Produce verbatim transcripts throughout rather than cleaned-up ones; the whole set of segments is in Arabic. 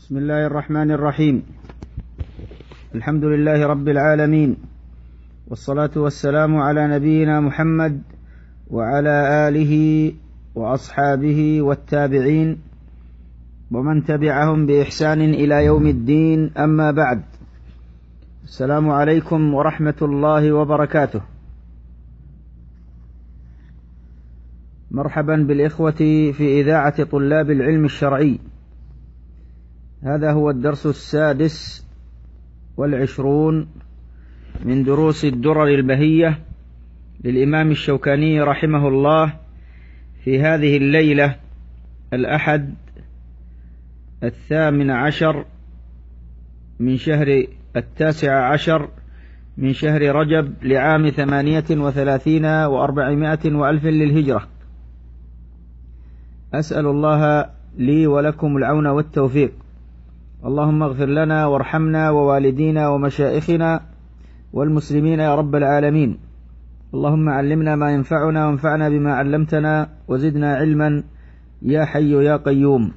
بسم الله الرحمن الرحيم. الحمد لله رب العالمين، والصلاة والسلام على نبينا محمد وعلى آله وأصحابه والتابعين ومن تبعهم بإحسان إلى يوم الدين، أما بعد. السلام عليكم ورحمة الله وبركاته. مرحبا بالإخوة في إذاعة طلاب العلم الشرعي. هذا هو الدرس السادس والعشرون من دروس الدرر البهية للإمام الشوكاني رحمه الله في هذه الليلة الأحد الثامن عشر من شهر التاسع عشر من شهر رجب لعام ثمانية وثلاثين وأربعمائة وألف للهجرة. أسأل الله لي ولكم العون والتوفيق. اللهم اغفر لنا وارحمنا ووالدينا ومشائخنا والمسلمين يا رب العالمين. اللهم علمنا ما ينفعنا وانفعنا بما علمتنا وزدنا علما يا حي يا قيوم.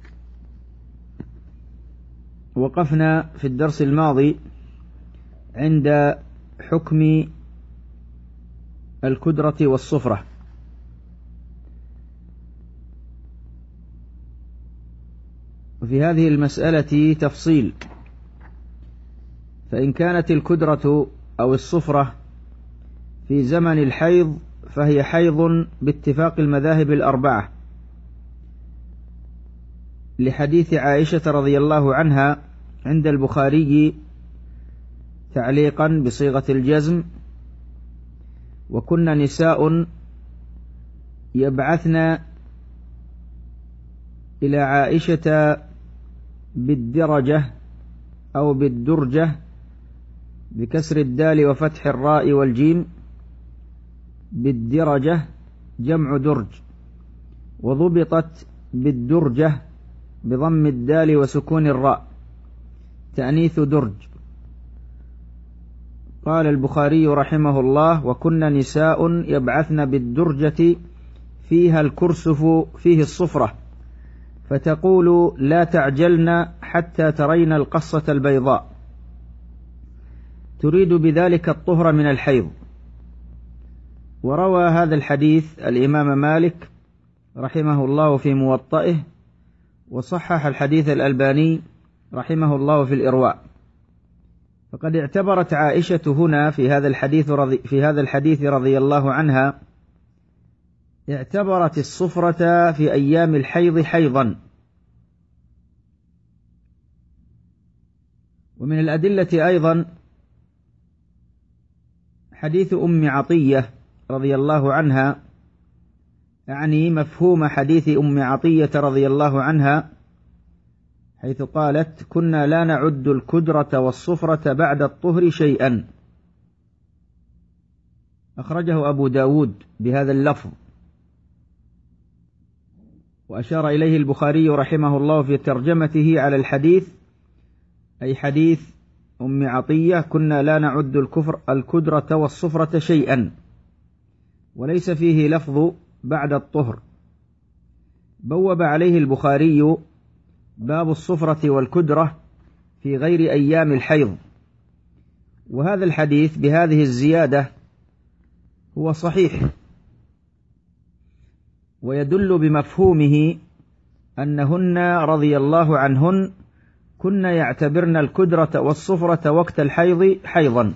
وقفنا في الدرس الماضي عند حكم الكدرة والصفرة، وفي هذه المسألة تفصيل. فإن كانت الكدرة أو الصفرة في زمن الحيض فهي حيض باتفاق المذاهب الأربعة، لحديث عائشة رضي الله عنها عند البخاري تعليقا بصيغة الجزم: وكنا نساء يبعثن إلى عائشة بالدرجة أو بالدرجة بكسر الدال وفتح الراء والجيم، بالدرجة جمع درج، وضبطت بالدرجة بضم الدال وسكون الراء تأنيث درج. قال البخاري رحمه الله: وكنا نساء يبعثن بالدرجة فيها الكرسف فيه الصفرة، فتقول: لا تعجلن حتى ترين القصة البيضاء، تريد بذلك الطهر من الحيض. وروى هذا الحديث الإمام مالك رحمه الله في موطئه، وصحح الحديث الألباني رحمه الله في الإرواء. فقد اعتبرت عائشة هنا في هذا الحديث رضي في هذا الحديث رضي الله عنها اعتبرت الصفرة في أيام الحيض حيضا. ومن الأدلة أيضا حديث أم عطية رضي الله عنها، يعني مفهوم حديث أم عطية رضي الله عنها، حيث قالت: كنا لا نعد الكدرة والصفرة بعد الطهر شيئا. أخرجه أبو داود بهذا اللفظ، وأشار إليه البخاري رحمه الله في ترجمته على الحديث، أي حديث أم عطية: كنا لا نعد الكفر الكدرة والصفرة شيئا، وليس فيه لفظ بعد الطهر. بوب عليه البخاري باب الصفرة والكدرة في غير أيام الحيض، وهذا الحديث بهذه الزيادة هو صحيح، ويدل بمفهومه أنهن رضي الله عنهن كن يعتبرن الكدرة والصفرة وقت الحيض حيضا.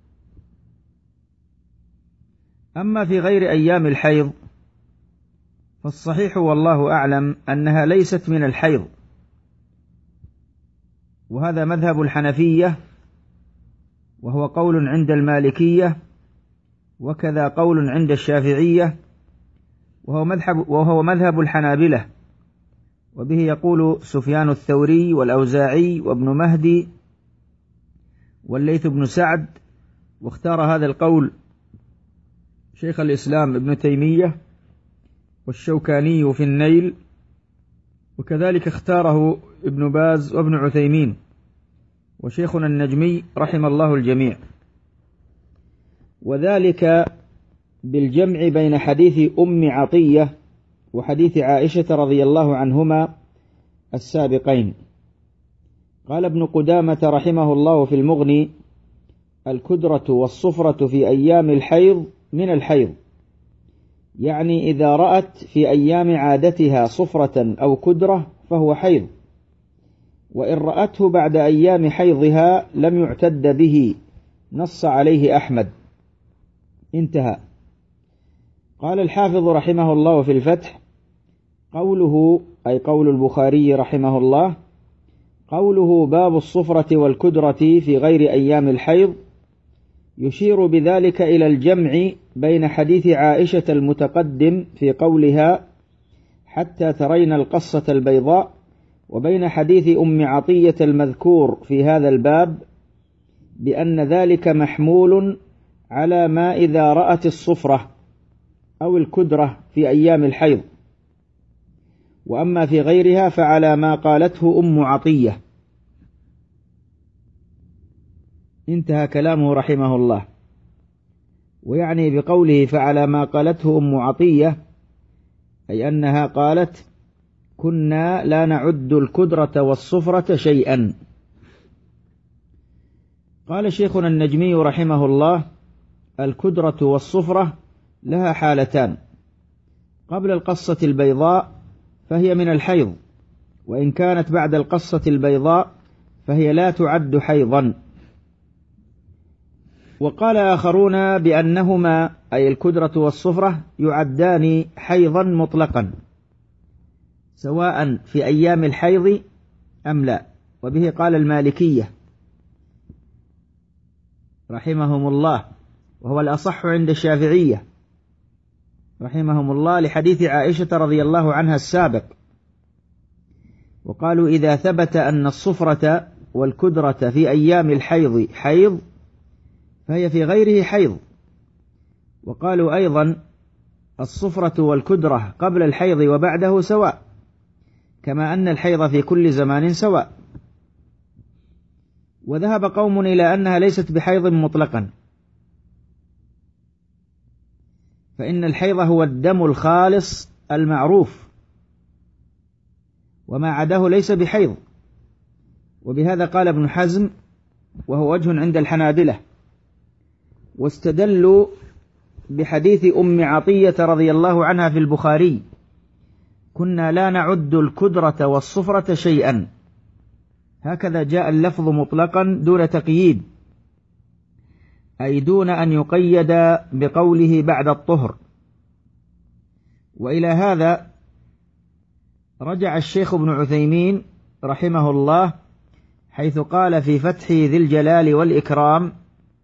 أما في غير أيام الحيض فالصحيح والله أعلم أنها ليست من الحيض، وهذا مذهب الحنفية، وهو قول عند المالكية، وكذا قول عند الشافعية، وهو مذهب, وهو مذهب الحنابلة، وبه يقول سفيان الثوري والأوزاعي وابن مهدي والليث بن سعد. واختار هذا القول شيخ الإسلام ابن تيمية والشوكاني في النيل، وكذلك اختاره ابن باز وابن عثيمين وشيخنا النجمي رحم الله الجميع، وذلك بالجمع بين حديث أم عطية وحديث عائشة رضي الله عنهما السابقين. قال ابن قدامة رحمه الله في المغني: الكدرة والصفرة في أيام الحيض من الحيض، يعني إذا رأت في أيام عادتها صفرة أو كدرة فهو حيض، وإن رأته بعد أيام حيضها لم يعتد به، نص عليه أحمد. انتهى. قال الحافظ رحمه الله في الفتح: قوله، أي قول البخاري رحمه الله، قوله باب الصفرة والكدرة في غير أيام الحيض، يشير بذلك إلى الجمع بين حديث عائشة المتقدم في قولها حتى ترين القصة البيضاء، وبين حديث أم عطية المذكور في هذا الباب، بأن ذلك محمول على ما إذا رأت الصفرة أو الكدرة في أيام الحيض، وأما في غيرها فعلى ما قالته أم عطية. انتهى كلامه رحمه الله. ويعني بقوله فعلى ما قالته أم عطية، أي أنها قالت: كنا لا نعد الكدرة والصفرة شيئا. قال شيخنا النجمي رحمه الله: الكدرة والصفرة لها حالتان: قبل القصة البيضاء فهي من الحيض، وإن كانت بعد القصة البيضاء فهي لا تعد حيضا. وقال آخرون بأنهما، أي الكدرة والصفرة، يعدان حيضا مطلقا سواء في أيام الحيض أم لا، وبه قال المالكية رحمهم الله، وهو الأصح عند الشافعية رحمهم الله، لحديث عائشة رضي الله عنها السابق. وقالوا إذا ثبت أن الصفرة والكدرة في أيام الحيض حيض فهي في غيره حيض. وقالوا أيضا الصفرة والكدرة قبل الحيض وبعده سواء، كما أن الحيض في كل زمان سواء. وذهب قوم إلى أنها ليست بحيض مطلقا، فإن الحيض هو الدم الخالص المعروف، وما عداه ليس بحيض. وبهذا قال ابن حزم، وهو وجه عند الحنابلة، واستدلوا بحديث أم عطية رضي الله عنها في البخاري: كنا لا نعد الكدرة والصفرة شيئا. هكذا جاء اللفظ مطلقا دون تقييد، أي دون أن يقيد بقوله بعد الطهر. وإلى هذا رجع الشيخ ابن عثيمين رحمه الله، حيث قال في فتح ذي الجلال والإكرام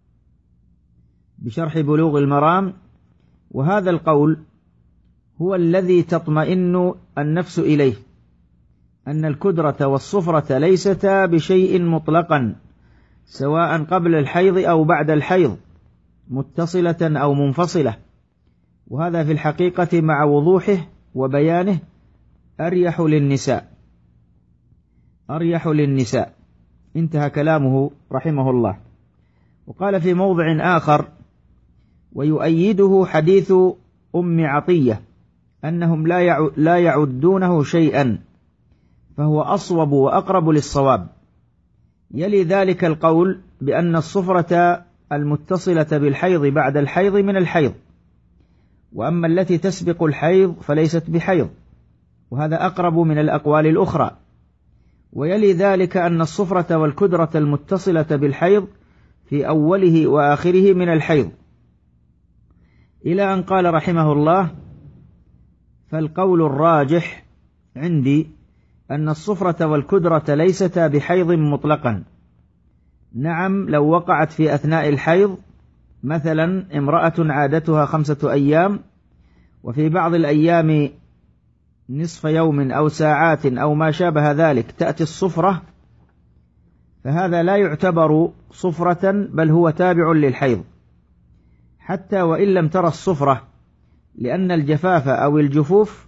بشرح بلوغ المرام: وهذا القول هو الذي تطمئن النفس إليه، أن الكدرة والصفرة ليستا بشيء مطلقا سواء قبل الحيض أو بعد الحيض، متصلة أو منفصلة. وهذا في الحقيقة مع وضوحه وبيانه أريح للنساء أريح للنساء. انتهى كلامه رحمه الله. وقال في موضع آخر: ويؤيده حديث أم عطية أنهم لا يعدونه شيئا، فهو أصوب وأقرب للصواب. يلي ذلك القول بأن الصفرة المتصلة بالحيض بعد الحيض من الحيض، وأما التي تسبق الحيض فليست بحيض، وهذا أقرب من الأقوال الأخرى. ويلي ذلك أن الصفرة والكدرة المتصلة بالحيض في أوله وآخره من الحيض، إلى أن قال رحمه الله: فالقول الراجح عندي أن الصفرة والكدرة ليستا بحيض مطلقا. نعم، لو وقعت في أثناء الحيض، مثلا امرأة عادتها خمسة أيام وفي بعض الأيام نصف يوم أو ساعات أو ما شابه ذلك تأتي الصفرة، فهذا لا يعتبر صفرة، بل هو تابع للحيض، حتى وإن لم ترى الصفرة، لأن الجفاف أو الجفوف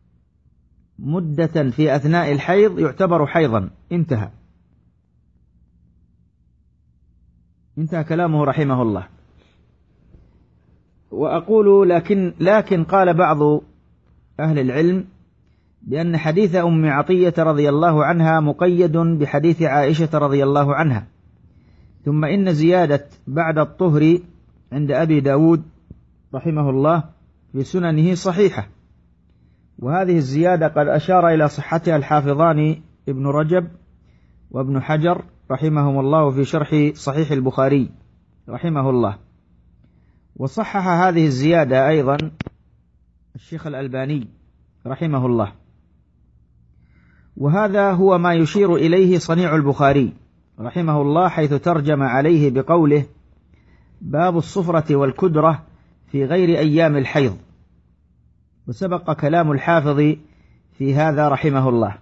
مدة في أثناء الحيض يعتبر حيضا. انتهى انتهى كلامه رحمه الله. وأقول لكن, لكن قال بعض أهل العلم بأن حديث أم عطية رضي الله عنها مقيد بحديث عائشة رضي الله عنها. ثم إن زيادة بعد الطهر عند أبي داود رحمه الله في سننه صحيحة، وهذه الزيادة قد أشار إلى صحتها الحافظان ابن رجب وابن حجر رحمهم الله في شرح صحيح البخاري رحمه الله. وصحح هذه الزيادة أيضا الشيخ الألباني رحمه الله. وهذا هو ما يشير إليه صنيع البخاري رحمه الله، حيث ترجم عليه بقوله: باب الصفرة والكدرة في غير أيام الحيض. وسبق كلام الحافظ في هذا رحمه الله.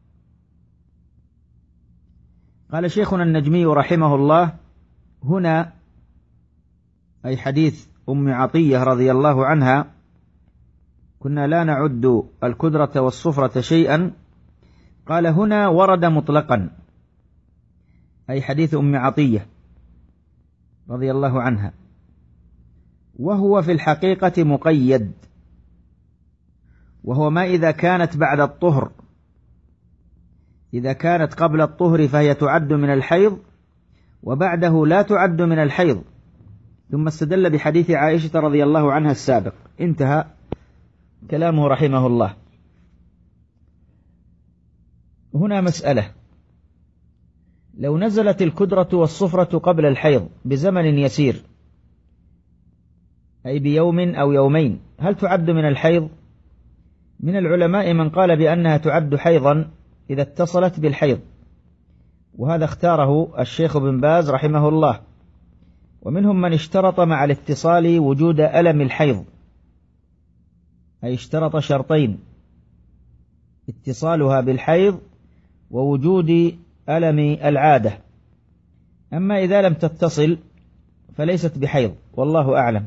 قال شيخنا النجمي رحمه الله: هنا أي حديث أم عطية رضي الله عنها كنا لا نعد الكدرة والصفرة شيئا، قال هنا ورد مطلقا، أي حديث أم عطية رضي الله عنها، وهو في الحقيقة مقيد، وهو ما إذا كانت بعد الطهر. إذا كانت قبل الطهر فهي تعد من الحيض، وبعده لا تعد من الحيض. ثم استدل بحديث عائشة رضي الله عنها السابق. انتهى كلامه رحمه الله. هنا مسألة: لو نزلت الكدرة والصفرة قبل الحيض بزمن يسير، أي بيوم أو يومين، هل تعد من الحيض؟ من العلماء من قال بأنها تعد حيضا إذا اتصلت بالحيض، وهذا اختاره الشيخ بن باز رحمه الله. ومنهم من اشترط مع الاتصال وجود ألم الحيض، أي اشترط شرطين: اتصالها بالحيض ووجود ألم العادة. أما إذا لم تتصل فليست بحيض، والله أعلم.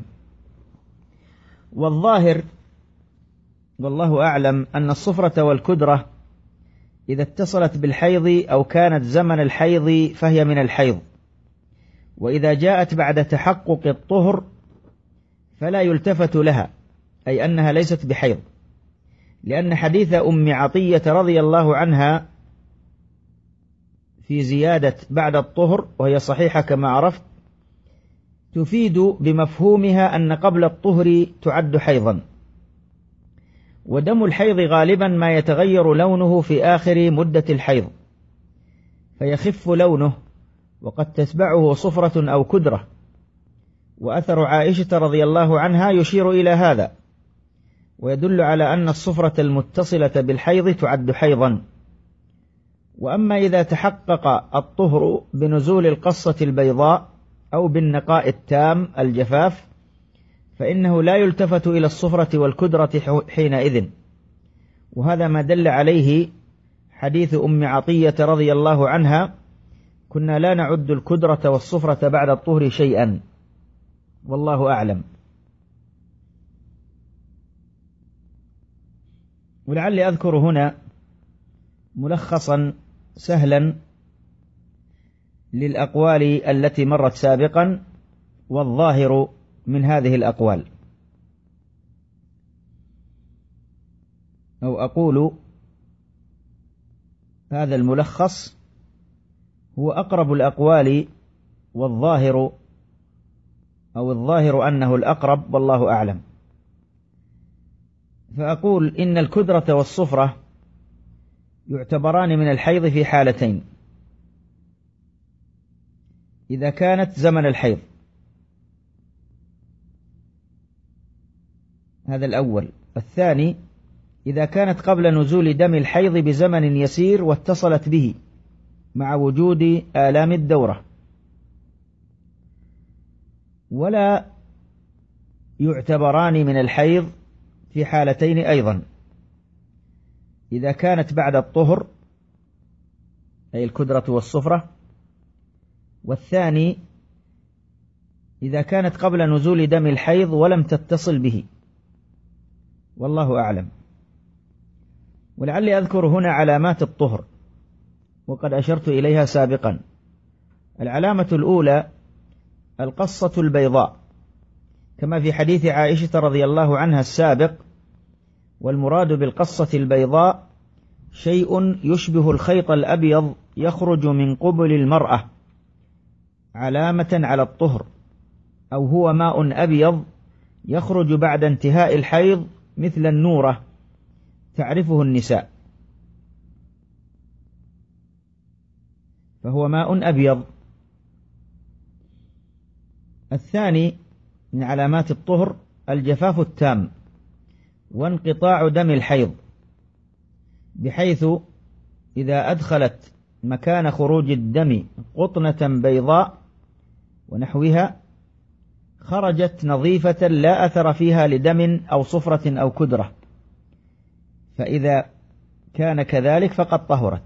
والظاهر والله أعلم أن الصفرة والكدرة إذا اتصلت بالحيض أو كانت زمن الحيض فهي من الحيض، وإذا جاءت بعد تحقق الطهر فلا يلتفت لها، أي أنها ليست بحيض، لأن حديث أم عطية رضي الله عنها في زيادة بعد الطهر، وهي صحيحة كما عرفت، تفيد بمفهومها أن قبل الطهر تعد حيضا. ودم الحيض غالبا ما يتغير لونه في آخر مدة الحيض فيخف لونه، وقد تتبعه صفرة أو كدرة. وأثر عائشة رضي الله عنها يشير إلى هذا، ويدل على أن الصفرة المتصلة بالحيض تعد حيضا. وأما إذا تحقق الطهر بنزول القصة البيضاء أو بالنقاء التام الجفاف فإنه لا يلتفت إلى الصفرة والكدرة حينئذ، وهذا ما دل عليه حديث أم عطية رضي الله عنها: كنا لا نعد الكدرة والصفرة بعد الطهر شيئا، والله أعلم. ولعلي أذكر هنا ملخصا سهلا للأقوال التي مرت سابقا، والظاهر من هذه الأقوال، أو أقول هذا الملخص هو أقرب الأقوال، والظاهر أو الظاهر أنه الأقرب، والله أعلم. فأقول إن الكدرة والصفرة يعتبران من الحيض في حالتين: إذا كانت زمن الحيض، هذا الأول. الثاني: إذا كانت قبل نزول دم الحيض بزمن يسير واتصلت به مع وجود آلام الدورة. ولا يعتبران من الحيض في حالتين أيضا: إذا كانت بعد الطهر، أي الكدرة والصفرة. والثاني: إذا كانت قبل نزول دم الحيض ولم تتصل به، والله أعلم. ولعلي أذكر هنا علامات الطهر، وقد أشرت إليها سابقا. العلامة الأولى القصة البيضاء، كما في حديث عائشة رضي الله عنها السابق: والمراد بالقصة البيضاء شيء يشبه الخيط الأبيض يخرج من قبل المرأة علامة على الطهر، أو هو ماء أبيض يخرج بعد انتهاء الحيض مثل النورة تعرفه النساء، فهو ماء أبيض. الثاني من علامات الطهر الجفاف التام وانقطاع دم الحيض، بحيث إذا أدخلت مكان خروج الدم قطنة بيضاء ونحوها خرجت نظيفة لا أثر فيها لدم أو صفرة أو كدرة، فإذا كان كذلك فقد طهرت.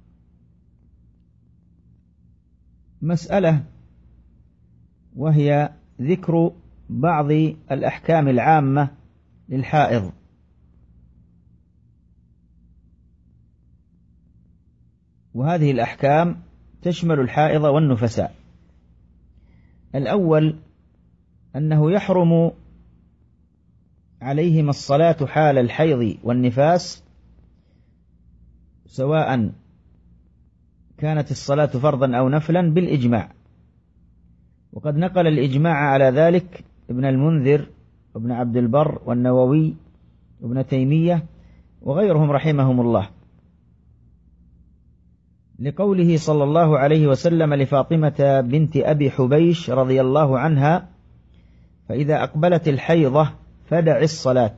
مسألة وهي ذكر بعض الأحكام العامة للحائض. وهذه الأحكام تشمل الحائض والنفساء. الأول أنه يحرم عليهما الصلاة حال الحيض والنفاس، سواء كانت الصلاة فرضا أو نفلا بالإجماع، وقد نقل الإجماع على ذلك ابن المنذر وابن عبد البر والنووي وابن تيمية وغيرهم رحمهم الله، لقوله صلى الله عليه وسلم لفاطمة بنت أبي حبيش رضي الله عنها: فإذا أقبلت الحيضة فدع الصلاة،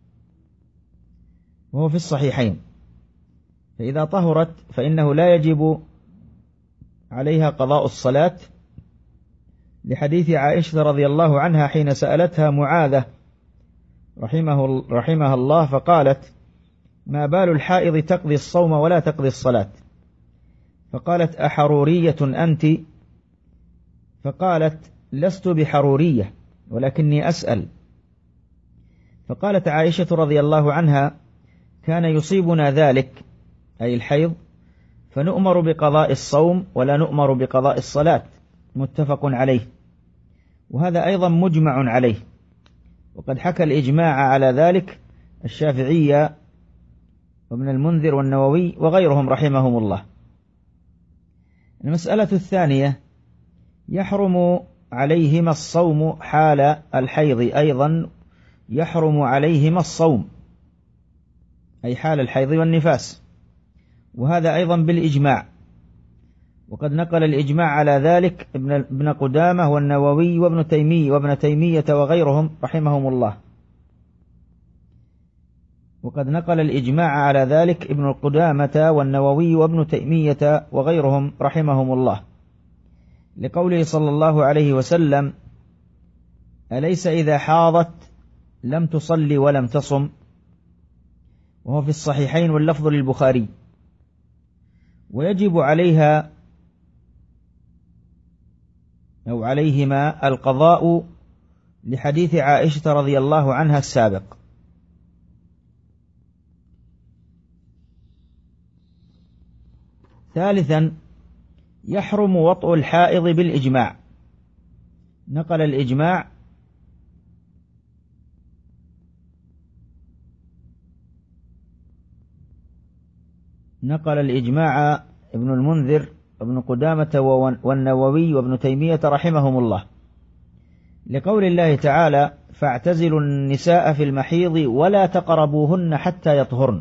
وهو في الصحيحين. فإذا طهرت فإنه لا يجب عليها قضاء الصلاة، لحديث عائشة رضي الله عنها حين سألتها معاذة رحمه رحمها الله فقالت: ما بال الحائض تقضي الصوم ولا تقضي الصلاة؟ فقالت: أحرورية أنت؟ فقالت: لست بحرورية ولكني أسأل. فقالت عائشة رضي الله عنها: كان يصيبنا ذلك، أي الحيض، فنؤمر بقضاء الصوم ولا نؤمر بقضاء الصلاة، متفق عليه. وهذا أيضا مجمع عليه، وقد حكى الإجماع على ذلك الشافعية وابن المنذر والنووي وغيرهم رحمهم الله. المسألة الثانية يحرم عليهما الصوم حال الحيض، أيضا يحرم عليهما الصوم أي حال الحيض والنفاس، وهذا أيضا بالإجماع، وقد نقل الإجماع على ذلك ابن قدامة والنووي وابن تيمية وابن تيمية وغيرهم رحمهم الله. وقد نقل الإجماع على ذلك ابن قدامة والنووي وابن تيمية وغيرهم رحمهم الله، لقوله صلى الله عليه وسلم: أليس إذا حاضت لم تصلي ولم تصم؟ وهو في الصحيحين واللفظ للبخاري. ويجب عليها أو عليهما القضاء لحديث عائشة رضي الله عنها السابق. ثالثا يحرم وطء الحائض بالإجماع. نقل الإجماع نقل الإجماع ابن المنذر وابن قدامة والنووي وابن تيمية رحمهم الله، لقول الله تعالى: فاعتزلوا النساء في المحيض ولا تقربوهن حتى يطهرن،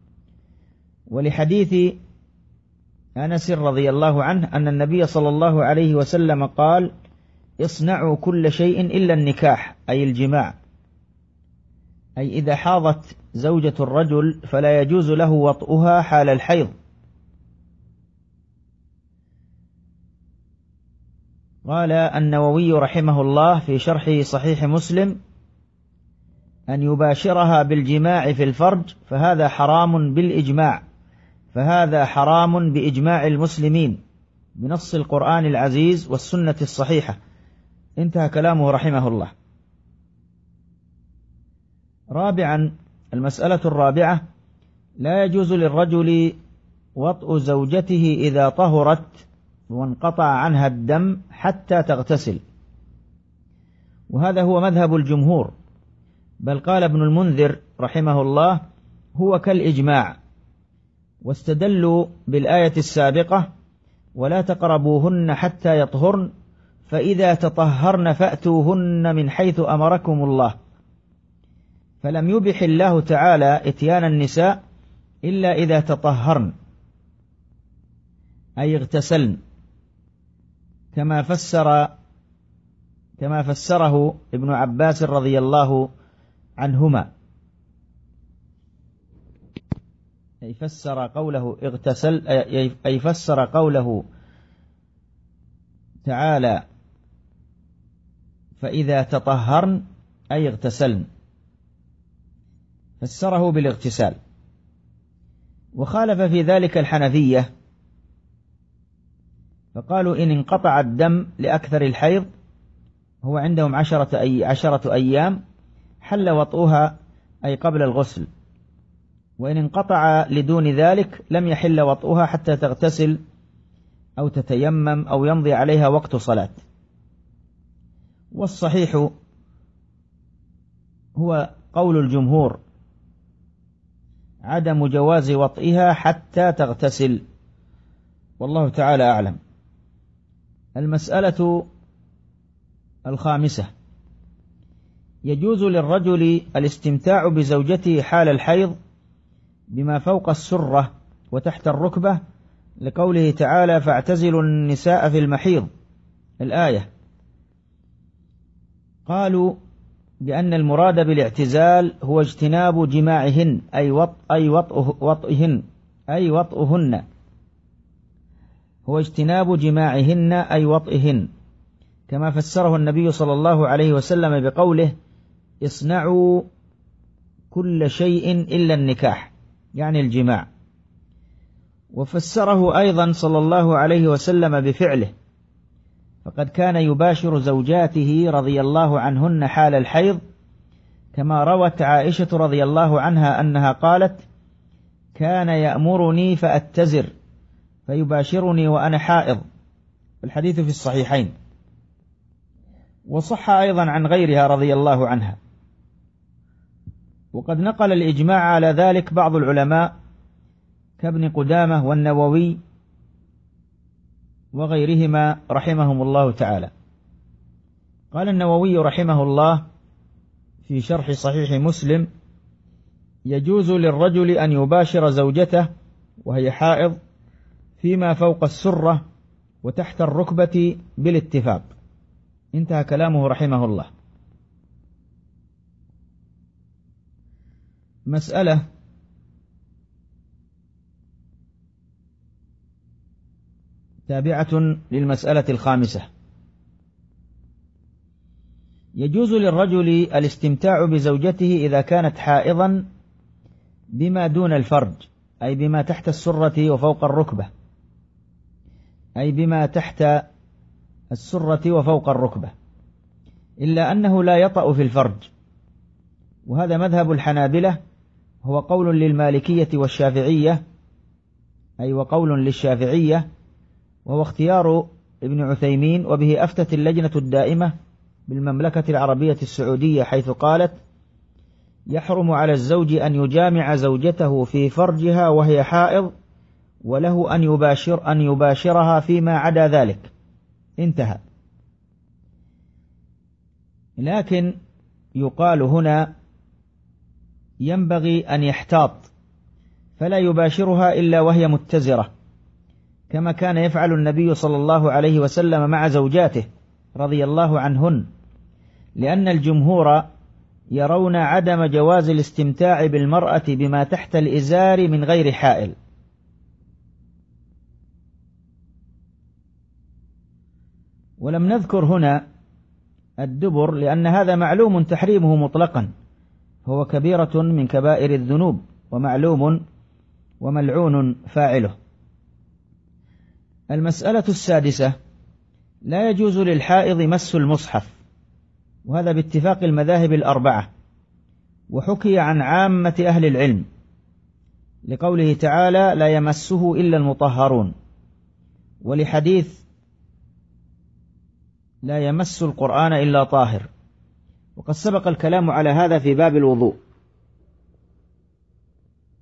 ولحديث أنس رضي الله عنه أن النبي صلى الله عليه وسلم قال: اصنعوا كل شيء إلا النكاح، أي الجماع، أي إذا حاضت زوجة الرجل فلا يجوز له وطئها حال الحيض. قال النووي رحمه الله في شرح صحيح مسلم: أن يباشرها بالجماع في الفرج فهذا حرام بالإجماع، فهذا حرام بإجماع المسلمين بنص القرآن العزيز والسنة الصحيحة. انتهى كلامه رحمه الله. رابعا المسألة الرابعة: لا يجوز للرجل وطء زوجته إذا طهرت وانقطع عنها الدم حتى تغتسل، وهذا هو مذهب الجمهور، بل قال ابن المنذر رحمه الله: هو كالإجماع، واستدلوا بالآية السابقة: ولا تقربوهن حتى يطهرن فإذا تطهرن فأتوهن من حيث أمركم الله. فلم يبح الله تعالى إتيان النساء إلا إذا تطهرن، أي اغتسلن، كما فسر كما فسره ابن عباس رضي الله عنهما، أي فسر قوله اغتسل أي فسر قوله تعالى فإذا تطهرن أي اغتسلن، فسره بالاغتسال. وخالف في ذلك الحنفية، فقالوا إن انقطع الدم لأكثر الحيض، هو عندهم عشرة, أي عشرة أيام، حل وطئها أي قبل الغسل، وإن انقطع لدون ذلك لم يحل وطئها حتى تغتسل أو تتيمم أو يمضي عليها وقت صلاة. والصحيح هو قول الجمهور عدم جواز وطئها حتى تغتسل، والله تعالى أعلم. المسألة الخامسة: يجوز للرجل الاستمتاع بزوجته حال الحيض بما فوق السرة وتحت الركبة، لقوله تعالى فاعتزلوا النساء في المحيض، الآية. قالوا بأن المراد بالاعتزال هو اجتناب جماعهن، أي وط أي وطئهن أي وطئهن هو اجتناب جماعهن أي وطئهن، كما فسره النبي صلى الله عليه وسلم بقوله اصنعوا كل شيء إلا النكاح، يعني الجماع. وفسره أيضا صلى الله عليه وسلم بفعله، فقد كان يباشر زوجاته رضي الله عنهن حال الحيض، كما روت عائشة رضي الله عنها أنها قالت كان يأمرني فأتزر فيباشرني وأنا حائض، الحديث في الصحيحين. وصح أيضا عن غيرها رضي الله عنها. وقد نقل الإجماع على ذلك بعض العلماء كابن قدامة والنووي وغيرهما رحمهم الله تعالى. قال النووي رحمه الله في شرح صحيح مسلم: يجوز للرجل أن يباشر زوجته وهي حائض فيما فوق السرة وتحت الركبة بالاتفاق. انتهى كلامه رحمه الله. مسألة تابعة للمسألة الخامسة: يجوز للرجل الاستمتاع بزوجته إذا كانت حائضا بما دون الفرج، أي بما تحت السرة وفوق الركبة، أي بما تحت السرة وفوق الركبة، إلا أنه لا يطأ في الفرج، وهذا مذهب الحنابلة، هو قول للمالكية والشافعية، أي وقول للشافعية، وهو اختيار ابن عثيمين، وبه أفتت اللجنة الدائمة بالمملكة العربية السعودية، حيث قالت يحرم على الزوج أن يجامع زوجته في فرجها وهي حائض، وله أن يباشر أن يباشرها فيما عدا ذلك. انتهى. لكن يقال هنا ينبغي أن يحتاط فلا يباشرها إلا وهي متزرة، كما كان يفعل النبي صلى الله عليه وسلم مع زوجاته رضي الله عنهن، لأن الجمهور يرون عدم جواز الاستمتاع بالمرأة بما تحت الإزار من غير حائل. ولم نذكر هنا الدبر لأن هذا معلوم تحريمه مطلقا، هو كبيرة من كبائر الذنوب ومعلوم وملعون فاعله. المسألة السادسة: لا يجوز للحائض مس المصحف، وهذا باتفاق المذاهب الأربعة، وحكي عن عامة أهل العلم لقوله تعالى لا يمسه إلا المطهرون، ولحديث لا يمس القرآن إلا طاهر، وقد سبق الكلام على هذا في باب الوضوء.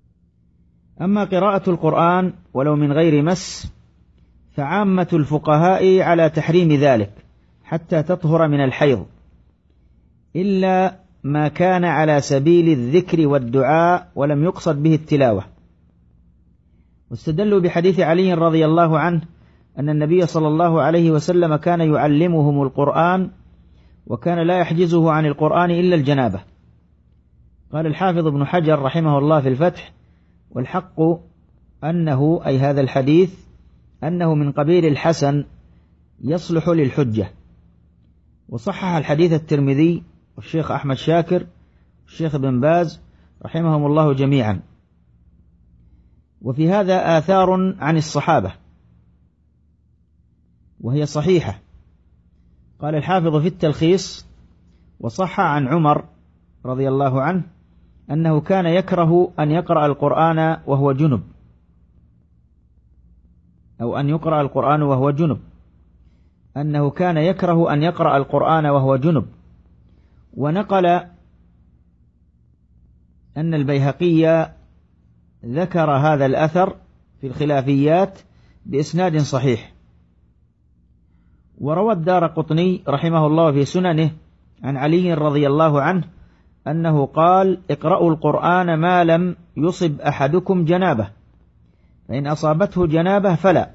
أما قراءة القرآن ولو من غير مس فعامة الفقهاء على تحريم ذلك حتى تطهر من الحيض، إلا ما كان على سبيل الذكر والدعاء ولم يقصد به التلاوة. واستدلوا بحديث علي رضي الله عنه أن النبي صلى الله عليه وسلم كان يعلمهم القرآن وكان لا يحجزه عن القرآن إلا الجنابة. قال الحافظ ابن حجر رحمه الله في الفتح: والحق أنه أي هذا الحديث أنه من قبيل الحسن يصلح للحجة. وصحح الحديث الترمذي والشيخ أحمد شاكر والشيخ بن باز رحمهم الله جميعا. وفي هذا آثار عن الصحابة وهي صحيحة. قال الحافظ في التلخيص: وصح عن عمر رضي الله عنه أنه كان يكره أن يقرأ القرآن وهو جنب، أو أن يقرأ القرآن وهو جنب، أنه كان يكره أن يقرأ القرآن وهو جنب. ونقل أن البيهقي ذكر هذا الأثر في الخلافيات بإسناد صحيح. وروى الدارقطني رحمه الله في سننه عن علي رضي الله عنه أنه قال: اقرأوا القرآن ما لم يصب أحدكم جنابه، فإن أصابته جنابه فلا.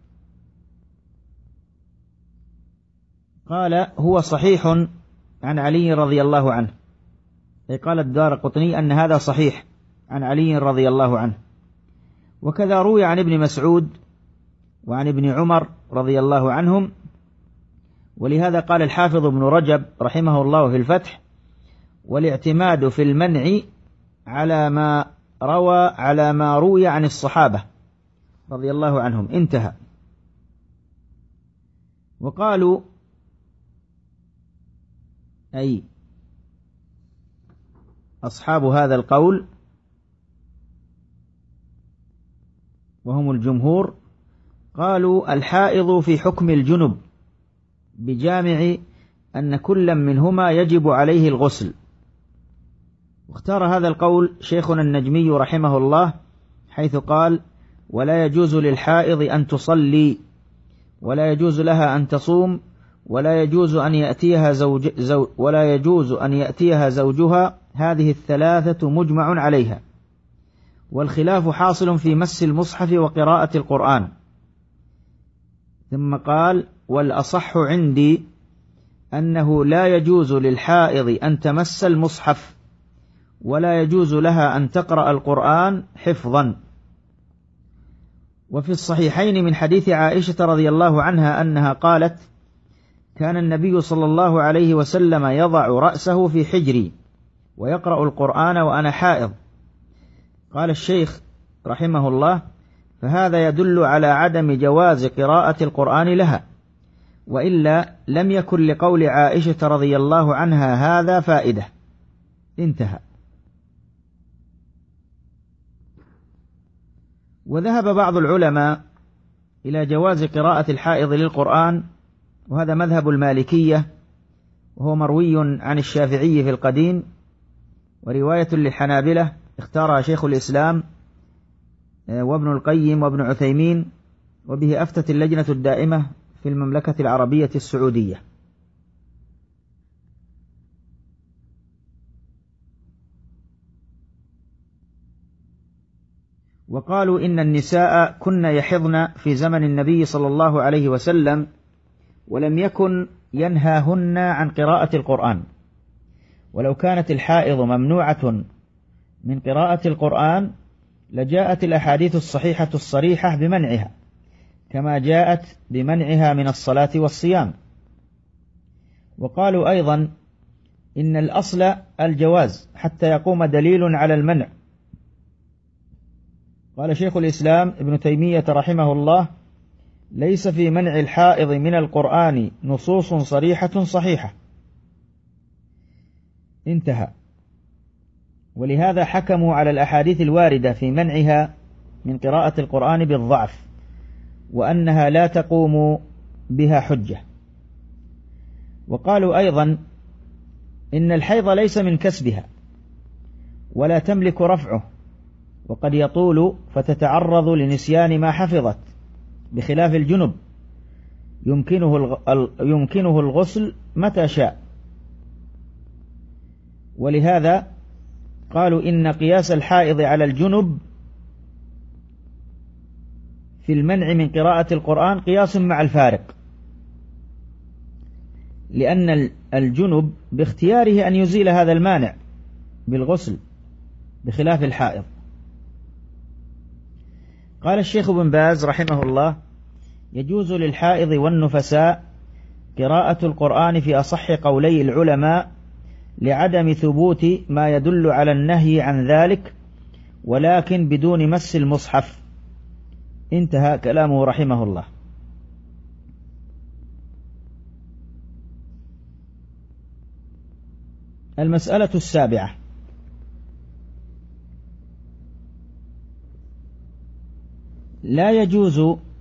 قال: هو صحيح عن علي رضي الله عنه، أي قال الدارقطني أن هذا صحيح عن علي رضي الله عنه. وكذا روي عن ابن مسعود وعن ابن عمر رضي الله عنهم. ولهذا قال الحافظ ابن رجب رحمه الله في الفتح: والاعتماد في المنع على ما روى على ما روي عن الصحابة رضي الله عنهم. انتهى. وقالوا أي أصحاب هذا القول وهم الجمهور قالوا: الحائض في حكم الجنب بجامع أن كل منهما يجب عليه الغسل. واختار هذا القول شيخنا النجمي رحمه الله، حيث قال: ولا يجوز للحائض أن تصلي، ولا يجوز لها أن تصوم، ولا يجوز أن يأتيها زوج زو ولا يجوز أن يأتيها زوجها، هذه الثلاثة مجمع عليها. والخلاف حاصل في مس المصحف وقراءة القرآن. ثم قال: والأصح عندي أنه لا يجوز للحائض أن تمس المصحف، ولا يجوز لها أن تقرأ القرآن حفظا. وفي الصحيحين من حديث عائشة رضي الله عنها أنها قالت: كان النبي صلى الله عليه وسلم يضع رأسه في حجري ويقرأ القرآن وأنا حائض. قال الشيخ رحمه الله: فهذا يدل على عدم جواز قراءة القرآن لها، وإلا لم يكن لقول عائشة رضي الله عنها هذا فائدة. انتهى. وذهب بعض العلماء إلى جواز قراءة الحائض للقرآن، وهذا مذهب المالكية، وهو مروي عن الشافعي في القديم، ورواية للحنابلة اختارها شيخ الإسلام وابن القيم وابن عثيمين، وبه أفتت اللجنة الدائمة في المملكة العربية السعودية. وقالوا إن النساء كن يحضن في زمن النبي صلى الله عليه وسلم، ولم يكن ينهاهن عن قراءة القرآن. ولو كانت الحائض ممنوعة من قراءة القرآن لجاءت الأحاديث الصحيحة الصريحة بمنعها، كما جاءت بمنعها من الصلاة والصيام. وقالوا أيضا إن الأصل الجواز حتى يقوم دليل على المنع. قال شيخ الإسلام ابن تيمية رحمه الله: ليس في منع الحائض من القرآن نصوص صريحة صحيحة. انتهى. ولهذا حكموا على الأحاديث الواردة في منعها من قراءة القرآن بالضعف، وأنها لا تقوم بها حجة. وقالوا أيضا إن الحيض ليس من كسبها ولا تملك رفعه، وقد يطول فتتعرض لنسيان ما حفظت، بخلاف الجنب يمكنه يمكنه الغسل متى شاء. ولهذا قالوا إن قياس الحائض على الجنب في المنع من قراءة القرآن قياس مع الفارق، لأن الجنب باختياره أن يزيل هذا المانع بالغسل بخلاف الحائض. قال الشيخ بن باز رحمه الله: يجوز للحائض والنفساء قراءة القرآن في أصح قولي العلماء لعدم ثبوت ما يدل على النهي عن ذلك، ولكن بدون مس المصحف. انتهى كلامه رحمه الله. المسألة السابعة: لا يجوز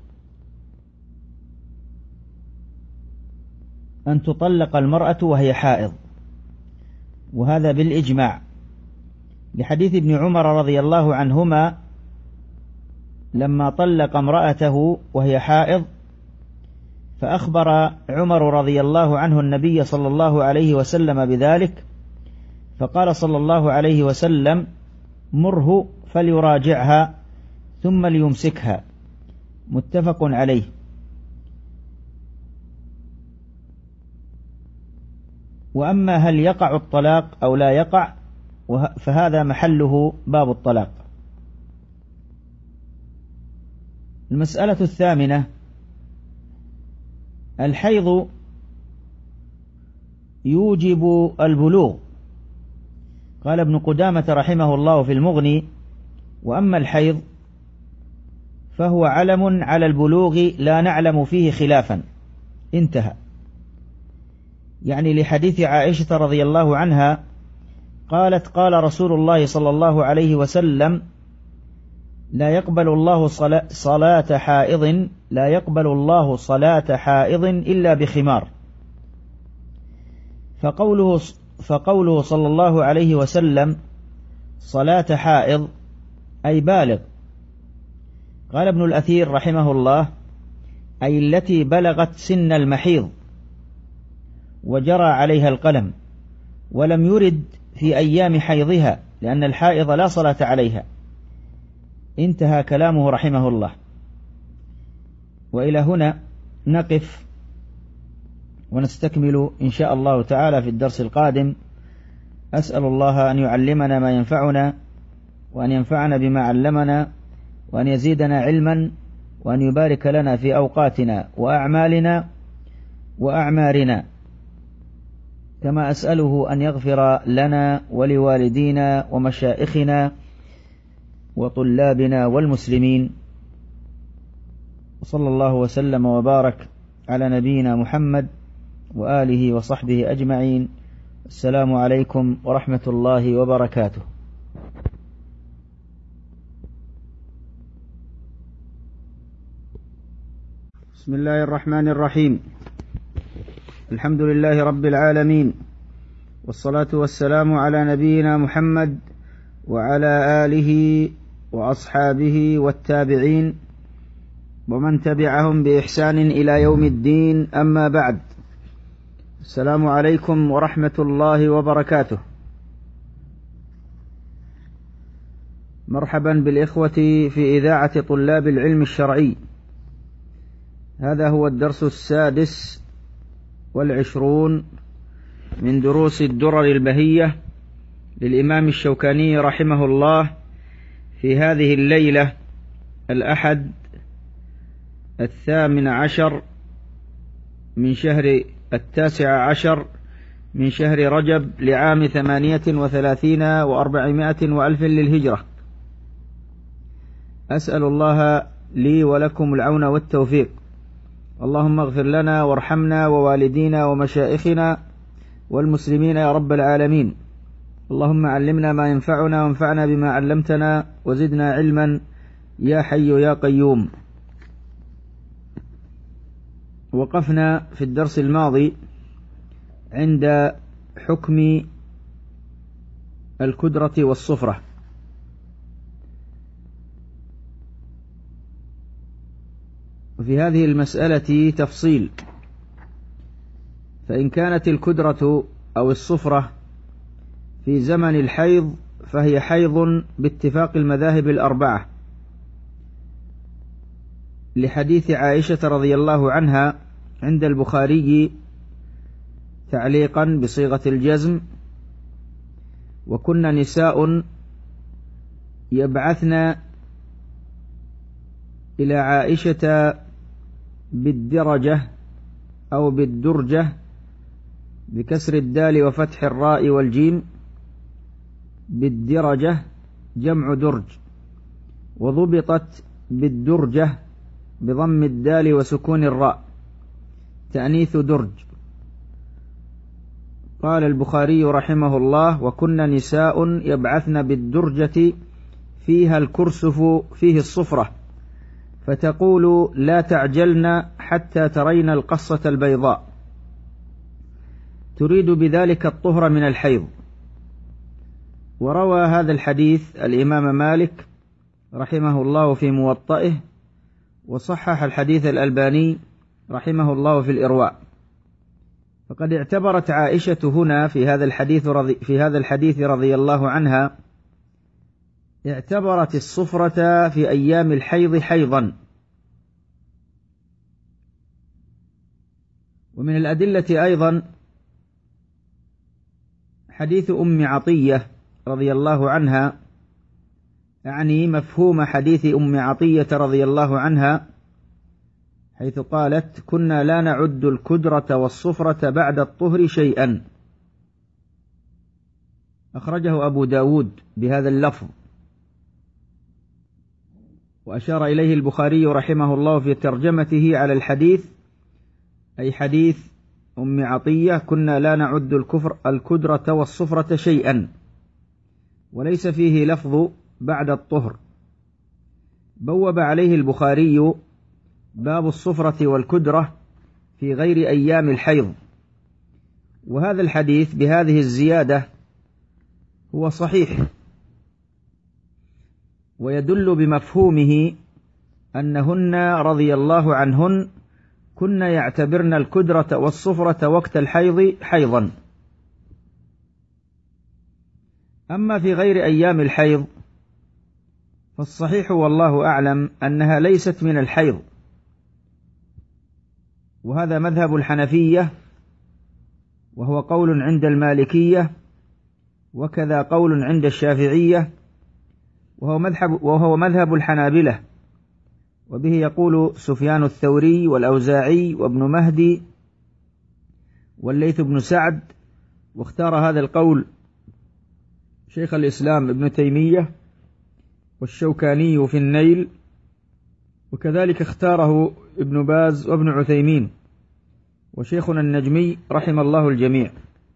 أن تطلق المرأة وهي حائض، وهذا بالإجماع، لحديث ابن عمر رضي الله عنهما لما طلق امرأته وهي حائض، فأخبر عمر رضي الله عنه النبي صلى الله عليه وسلم بذلك، فقال صلى الله عليه وسلم: مره فليراجعها ثم ليمسكها. متفق عليه. وأما هل يقع الطلاق أو لا يقع فهذا محله باب الطلاق. المسألة الثامنة: الحيض يوجب البلوغ. قال ابن قدامة رحمه الله في المغني: وأما الحيض فهو علم على البلوغ لا نعلم فيه خلافا. انتهى. يعني لحديث عائشة رضي الله عنها قالت: قال رسول الله صلى الله عليه وسلم: لا يقبل الله صلاة حائض لا يقبل الله صلاة حائض إلا بخمار. فقوله فقوله صلى الله عليه وسلم صلاة حائض أي بالغ. قال ابن الأثير رحمه الله: أي التي بلغت سن المحيض وجرى عليها القلم، ولم يرد في أيام حيضها، لأن الحائض لا صلاة عليها. انتهى كلامه رحمه الله. وإلى هنا نقف، ونستكمل إن شاء الله تعالى في الدرس القادم. أسأل الله أن يعلمنا ما ينفعنا، وأن ينفعنا بما علمنا، وأن يزيدنا علما، وأن يبارك لنا في أوقاتنا وأعمالنا وأعمارنا، كما أسأله أن يغفر لنا ولوالدينا ومشائخنا وطلابنا والمسلمين. صلى الله وسلم وبارك على نبينا محمد وآله وصحبه أجمعين. السلام عليكم ورحمة الله وبركاته. بسم الله الرحمن الرحيم. الحمد لله رب العالمين، والصلاة والسلام على نبينا محمد وعلى آله وأصحابه والتابعين ومن تبعهم بإحسان إلى يوم الدين. أما بعد، السلام عليكم ورحمة الله وبركاته. مرحبا بالإخوة في إذاعة طلاب العلم الشرعي. هذا هو الدرس السادس والعشرون من دروس الدرر البهية للإمام الشوكاني رحمه الله في هذه الليلة الأحد الثامن عشر من شهر التاسع عشر من شهر رجب لعام ثمانية وثلاثين وأربعمائة وألف للهجرة. أسأل الله لي ولكم العون والتوفيق. اللهم اغفر لنا وارحمنا ووالدينا ومشائخنا والمسلمين يا رب العالمين. اللهم علمنا ما ينفعنا وانفعنا بما علمتنا وزدنا علما يا حي يا قيوم. وقفنا في الدرس الماضي عند حكم الكدرة والصفرة، وفي هذه المسألة تفصيل، فإن كانت الكدرة أو الصفرة في زمن الحيض فهي حيض باتفاق المذاهب الأربعة، لحديث عائشة رضي الله عنها عند البخاري تعليقا بصيغة الجزم: وكنا نساء يبعثن إلى عائشة بالدرجة أو بالدرجة بكسر الدال وفتح الراء والجيم، بالدرجة جمع درج، وضبطت بالدرجة بضم الدال وسكون الراء تأنيث درج. قال البخاري رحمه الله: وكنا نساء يبعثن بالدرجة فيها الكرسف فيه الصفرة، فتقول: لا تعجلن حتى ترين القصة البيضاء، تريد بذلك الطهر من الحيض. وروى هذا الحديث الإمام مالك رحمه الله في موطئه، وصحح الحديث الألباني رحمه الله في الإرواء. فقد اعتبرت عائشة هنا في هذا الحديث رضي في هذا الحديث رضي الله عنها، اعتبرت الصفرة في أيام الحيض حيضا. ومن الأدلة أيضا حديث أم عطية رضي الله عنها، يعني مفهوم حديث أم عطية رضي الله عنها، حيث قالت: كنا لا نعد الكدرة والصفرة بعد الطهر شيئا. أخرجه أبو داود بهذا اللفظ، وأشار إليه البخاري رحمه الله في ترجمته على الحديث، أي حديث أم عطية: كنا لا نعد الكفر الكدرة والصفرة شيئا، وليس فيه لفظ بعد الطهر. بوب عليه البخاري باب الصفرة والكدرة في غير أيام الحيض، وهذا الحديث بهذه الزيادة هو صحيح، ويدل بمفهومه أنهن رضي الله عنهن كن يعتبرن الكدرة والصفرة وقت الحيض حيضا. أما في غير أيام الحيض فالصحيح والله أعلم أنها ليست من الحيض، وهذا مذهب الحنفية، وهو قول عند المالكية، وكذا قول عند الشافعية، وهو مذهب, وهو مذهب الحنابلة، وبه يقول سفيان الثوري والأوزاعي وابن مهدي والليث بن سعد. واختار هذا القول شيخ الإسلام ابن تيمية والشوكاني في النيل، وكذلك اختاره ابن باز وابن عثيمين وشيخنا النجمي رحم الله الجميع،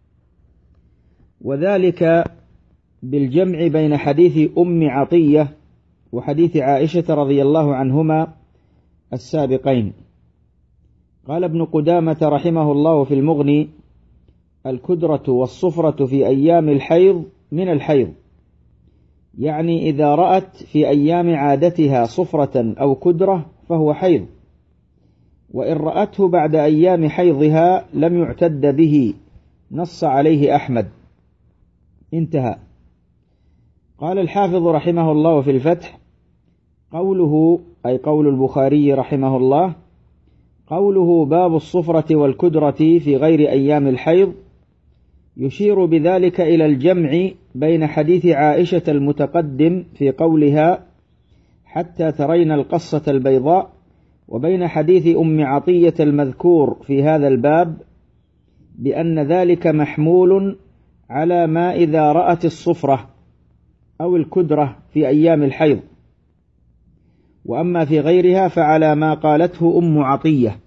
وذلك بالجمع بين حديث أم عطية وحديث عائشة رضي الله عنهما السابقين. قال ابن قدامة رحمه الله في المغني: الكدرة والصفرة في أيام الحيض من الحيض، يعني إذا رأت في أيام عادتها صفرة أو كدرة فهو حيض، وإن رأته بعد أيام حيضها لم يعتد به، نص عليه أحمد. انتهى. قال الحافظ رحمه الله في الفتح: قوله، أي قول البخاري رحمه الله، قوله باب الصفرة والكدرة في غير أيام الحيض، يشير بذلك إلى الجمع بين حديث عائشة المتقدم في قولها حتى ترين القصة البيضاء، وبين حديث أم عطية المذكور في هذا الباب، بأن ذلك محمول على ما إذا رأت الصفرة أو الكدرة في أيام الحيض، وأما في غيرها فعلى ما قالته أم عطية.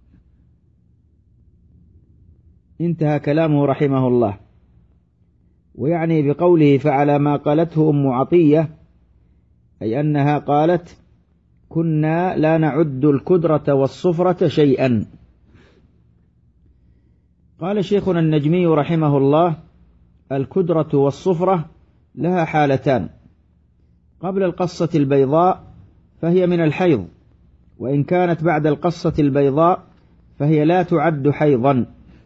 انتهى كلامه رحمه الله. ويعني بقوله فعلى ما قالته أم عطية، أي أنها قالت: كنا لا نعد الكدرة والصفرة شيئا. قال شيخنا النجمي رحمه الله: الكدرة والصفرة لها حالتان: قبل القصة البيضاء فهي من الحيض، وإن كانت بعد القصة البيضاء فهي لا تعد حيضا.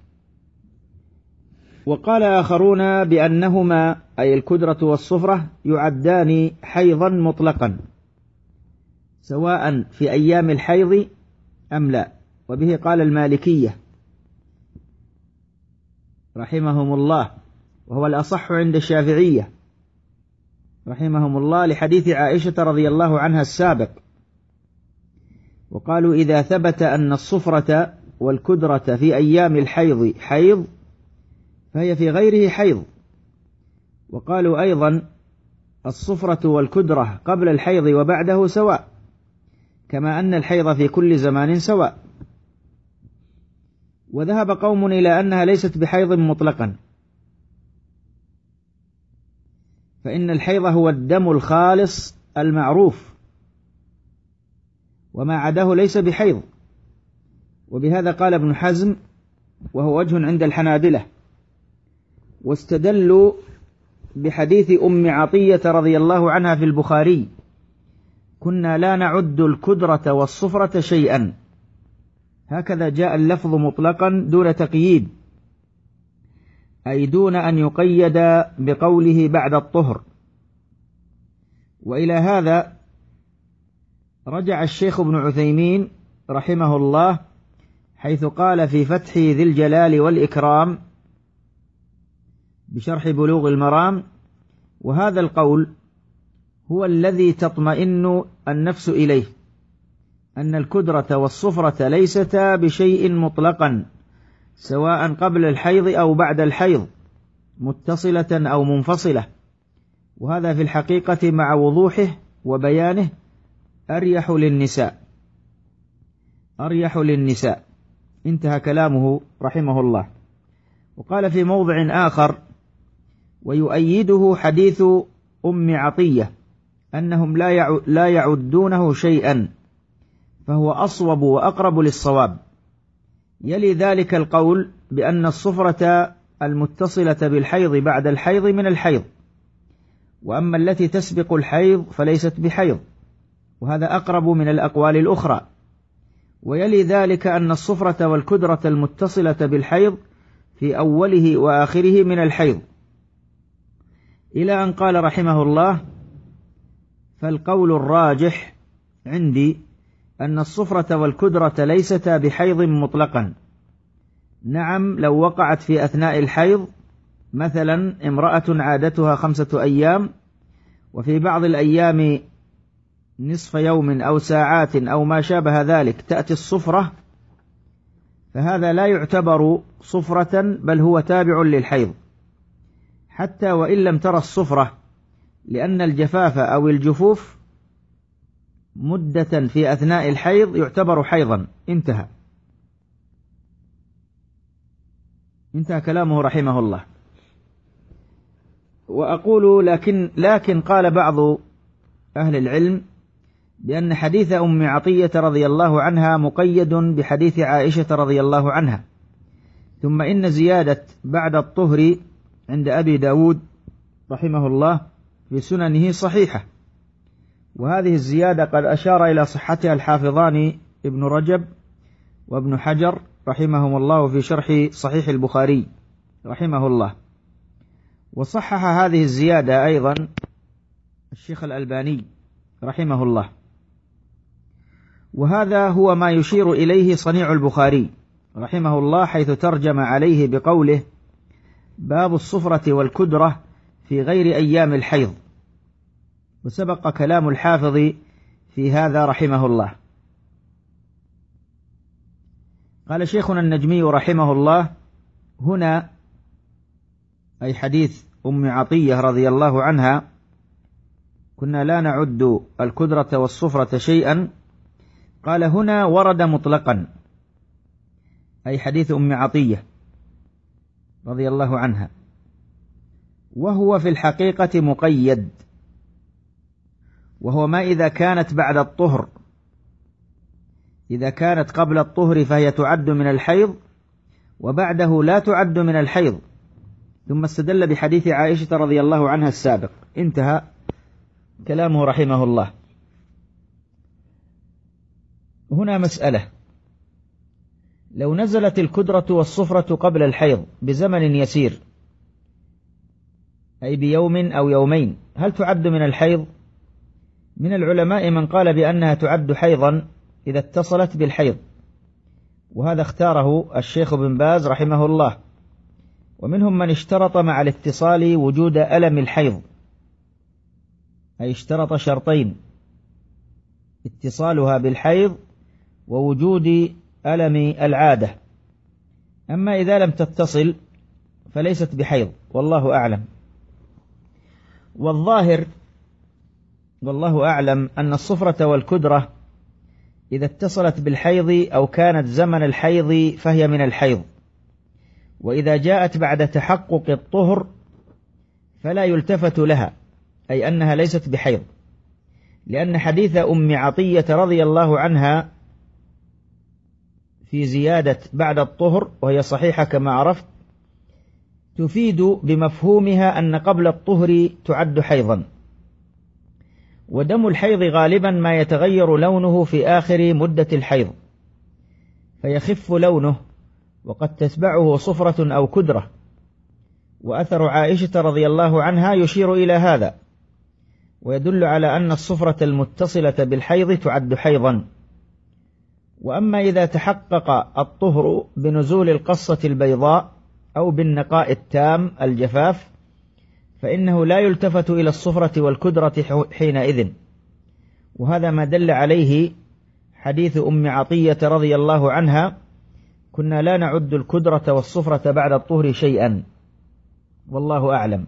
وقال آخرون بأنهما أي الكدرة والصفرة يعدان حيضا مطلقا سواء في أيام الحيض أم لا، وبه قال المالكية رحمهم الله، وهو الأصح عند الشافعية رحمهم الله لحديث عائشة رضي الله عنها السابق، وقالوا إذا ثبت أن الصفرة والكدرة في أيام الحيض حيض فهي في غيره حيض. وقالوا أيضا الصفرة والكدرة قبل الحيض وبعده سواء، كما أن الحيض في كل زمان سواء. وذهب قوم إلى أنها ليست بحيض مطلقا، فإن الحيض هو الدم الخالص المعروف، وما عداه ليس بحيض. وبهذا قال ابن حزم وهو وجه عند الحنابلة، واستدلوا بحديث أم عطية رضي الله عنها في البخاري: كنا لا نعد الكدرة والصفرة شيئا. هكذا جاء اللفظ مطلقا دون تقييد، أي دون أن يقيد بقوله بعد الطهر. وإلى هذا رجع الشيخ ابن عثيمين رحمه الله حيث قال في فتح ذي الجلال والإكرام بشرح بلوغ المرام: وهذا القول هو الذي تطمئن النفس إليه، أن الكدرة والصفرة ليستا بشيء مطلقا سواء قبل الحيض أو بعد الحيض، متصلة أو منفصلة. وهذا في الحقيقة مع وضوحه وبيانه أريح للنساء أريح للنساء انتهى كلامه رحمه الله. وقال في موضع آخر: ويؤيده حديث أم عطية أنهم لا يعدونه شيئا، فهو أصوب وأقرب للصواب. يلي ذلك القول بأن الصفرة المتصلة بالحيض بعد الحيض من الحيض، وأما التي تسبق الحيض فليست بحيض، وهذا أقرب من الأقوال الأخرى. ويلي ذلك أن الصفرة والكدرة المتصلة بالحيض في أوله وآخره من الحيض، إلى أن قال رحمه الله: فالقول الراجح عندي أن الصفرة والكدرة ليستا بحيض مطلقا. نعم، لو وقعت في أثناء الحيض، مثلا امرأة عادتها خمسة أيام وفي بعض الأيام نصف يوم أو ساعات أو ما شابه ذلك تأتي الصفرة، فهذا لا يعتبر صفرة، بل هو تابع للحيض حتى وإن لم ترى الصفرة، لأن الجفاف أو الجفوف مدة في أثناء الحيض يعتبر حيضا. انتهى انتهى كلامه رحمه الله. وأقول لكن, لكن قال بعض أهل العلم بأن حديث أم عطية رضي الله عنها مقيد بحديث عائشة رضي الله عنها. ثم إن زيادة بعد الطهر عند أبي داود رحمه الله في سننه صحيحة، وهذه الزيادة قد أشار إلى صحتها الحافظان ابن رجب وابن حجر رحمهم الله في شرح صحيح البخاري رحمه الله. وصحح هذه الزيادة أيضا الشيخ الألباني رحمه الله. وهذا هو ما يشير إليه صنيع البخاري رحمه الله حيث ترجم عليه بقوله: باب الصفرة والكدرة في غير أيام الحيض. وسبق كلام الحافظ في هذا رحمه الله. قال شيخنا النجمي رحمه الله: هنا أي حديث أم عطية رضي الله عنها كنا لا نعد الكدرة والصفرة شيئا، قال هنا ورد مطلقا، أي حديث أم عطية رضي الله عنها، وهو في الحقيقة مقيد، وهو ما إذا كانت بعد الطهر. إذا كانت قبل الطهر فهي تعد من الحيض، وبعده لا تعد من الحيض. ثم استدل بحديث عائشة رضي الله عنها السابق. انتهى كلامه رحمه الله. هنا مسألة: لو نزلت الكدرة والصفرة قبل الحيض بزمن يسير، أي بيوم أو يومين، هل تعد من الحيض؟ من العلماء من قال بأنها تعد حيضا إذا اتصلت بالحيض، وهذا اختاره الشيخ بن باز رحمه الله. ومنهم من اشترط مع الاتصال وجود ألم الحيض، أي اشترط شرطين: اتصالها بالحيض ووجود ألم العادة. أما إذا لم تتصل فليست بحيض، والله أعلم. والظاهر والله أعلم أن الصفرة والكدرة إذا اتصلت بالحيض أو كانت زمن الحيض فهي من الحيض، وإذا جاءت بعد تحقق الطهر فلا يلتفت لها، أي أنها ليست بحيض، لأن حديث أم عطية رضي الله عنها في زيادة بعد الطهر، وهي صحيحة كما عرفت، تفيد بمفهومها أن قبل الطهر تعد حيضا. ودم الحيض غالبا ما يتغير لونه في آخر مدة الحيض فيخف لونه، وقد تتبعه صفرة أو كدرة، وأثر عائشة رضي الله عنها يشير إلى هذا، ويدل على أن الصفرة المتصلة بالحيض تعد حيضا. وأما إذا تحقق الطهر بنزول القصة البيضاء أو بالنقاء التام الجفاف فإنه لا يلتفت إلى الصفرة والكدرة حينئذ، وهذا ما دل عليه حديث أم عطية رضي الله عنها: كنا لا نعد الكدرة والصفرة بعد الطهر شيئا، والله أعلم.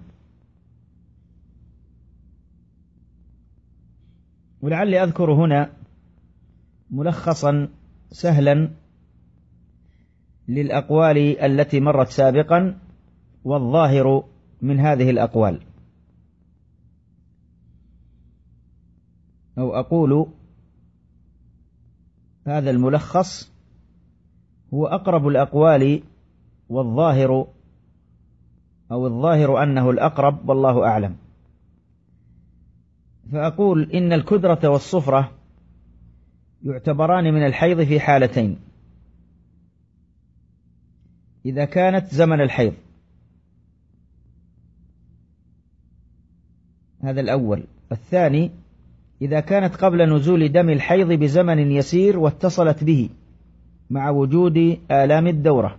ولعلي أذكر هنا ملخصا سهلا للأقوال التي مرت سابقا، والظاهر من هذه الأقوال، أو أقول هذا الملخص هو أقرب الأقوال، والظاهر أو الظاهر أنه الأقرب، والله أعلم. فأقول إن الكدرة والصفرة يعتبران من الحيض في حالتين: إذا كانت زمن الحيض، هذا الأول. الثاني: إذا كانت قبل نزول دم الحيض بزمن يسير واتصلت به مع وجود آلام الدورة.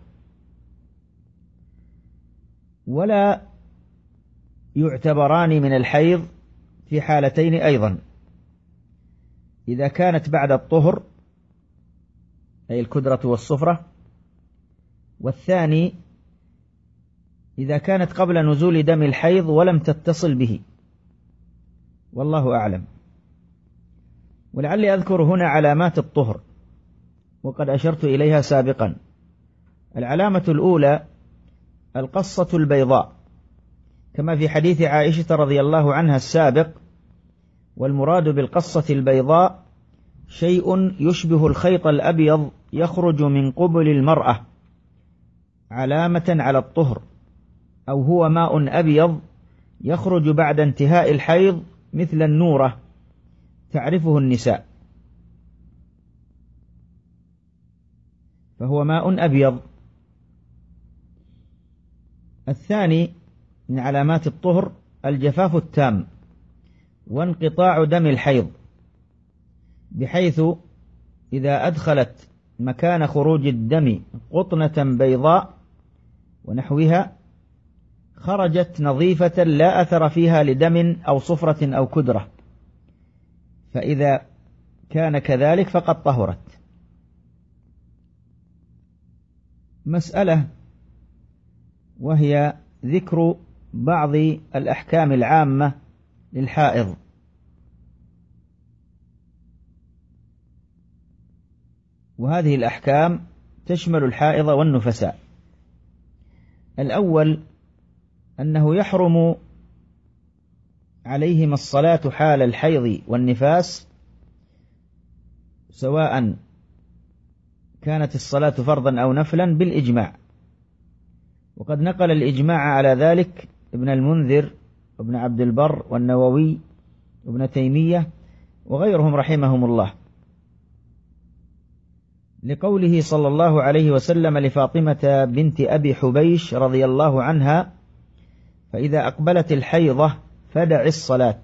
ولا يعتبران من الحيض في حالتين أيضا: إذا كانت بعد الطهر، أي الكدرة والصفرة، والثاني إذا كانت قبل نزول دم الحيض ولم تتصل به، والله أعلم. ولعلي أذكر هنا علامات الطهر، وقد أشرت إليها سابقا. العلامة الأولى القصة البيضاء، كما في حديث عائشة رضي الله عنها السابق: والمراد بالقصة البيضاء شيء يشبه الخيط الأبيض يخرج من قبل المرأة علامة على الطهر، أو هو ماء أبيض يخرج بعد انتهاء الحيض مثل النورة تعرفه النساء، فهو ماء أبيض. الثاني من علامات الطهر الجفاف التام وانقطاع دم الحيض، بحيث إذا أدخلت مكان خروج الدم قطنة بيضاء ونحوها خرجت نظيفة لا أثر فيها لدم أو صفرة أو كدرة، فإذا كان كذلك فقد طهرت. مسألة، وهي ذكر بعض الأحكام العامة للحائض. وهذه الأحكام تشمل الحائض والنفساء. الأول أنه يحرم عليهما الصلاة حال الحيض والنفاس، سواء كانت الصلاة فرضا أو نفلا، بالإجماع. وقد نقل الإجماع على ذلك ابن المنذر وابن عبد البر والنووي وابن تيمية وغيرهم رحمهم الله. لقوله صلى الله عليه وسلم لفاطمة بنت أبي حبيش رضي الله عنها: فإذا أقبلت الحيضة فدع الصلاة،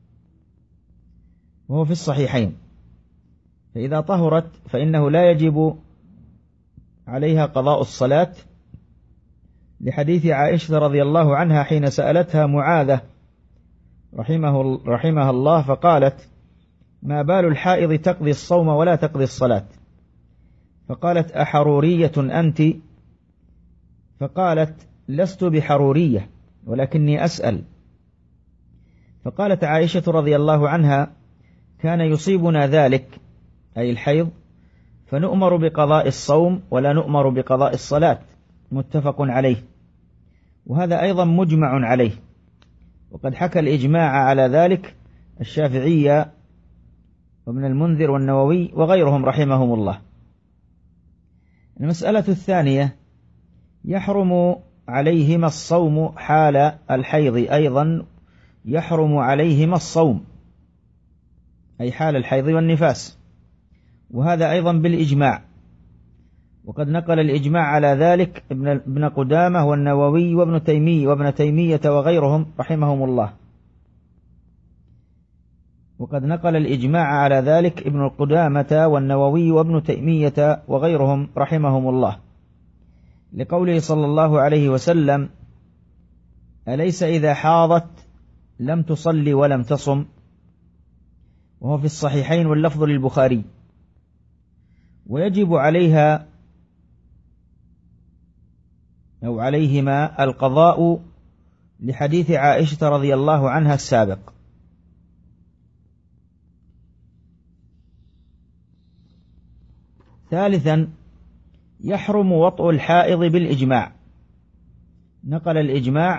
وهو في الصحيحين. فإذا طهرت فإنه لا يجب عليها قضاء الصلاة، لحديث عائشة رضي الله عنها حين سألتها معاذة رحمه رحمها الله فقالت: ما بال الحائض تقضي الصوم ولا تقضي الصلاة؟ فقالت: أحرورية أنت؟ فقالت: لست بحرورية ولكني أسأل. فقالت عائشة رضي الله عنها: كان يصيبنا ذلك، أي الحيض، فنؤمر بقضاء الصوم ولا نؤمر بقضاء الصلاة، متفق عليه. وهذا أيضا مجمع عليه، وقد حكى الإجماع على ذلك الشافعية وابن المنذر والنووي وغيرهم رحمهم الله. المسألة الثانية: يحرم عليهما الصوم حال الحيض، أيضا يحرم عليهما الصوم، أي حال الحيض والنفاس، وهذا أيضا بالإجماع، وقد نقل الإجماع على ذلك ابن قدامة والنووي وابن تيمية وابن تيمية وغيرهم رحمهم الله. وقد نقل الإجماع على ذلك ابن قدامة والنووي وابن تيمية وغيرهم رحمهم الله، لقوله صلى الله عليه وسلم: أليس إذا حاضت لم تصلي ولم تصم؟ وهو في الصحيحين واللفظ للبخاري. ويجب عليها أو عليهما القضاء لحديث عائشة رضي الله عنها السابق. ثالثا: يحرم وطء الحائض بالإجماع. نقل الإجماع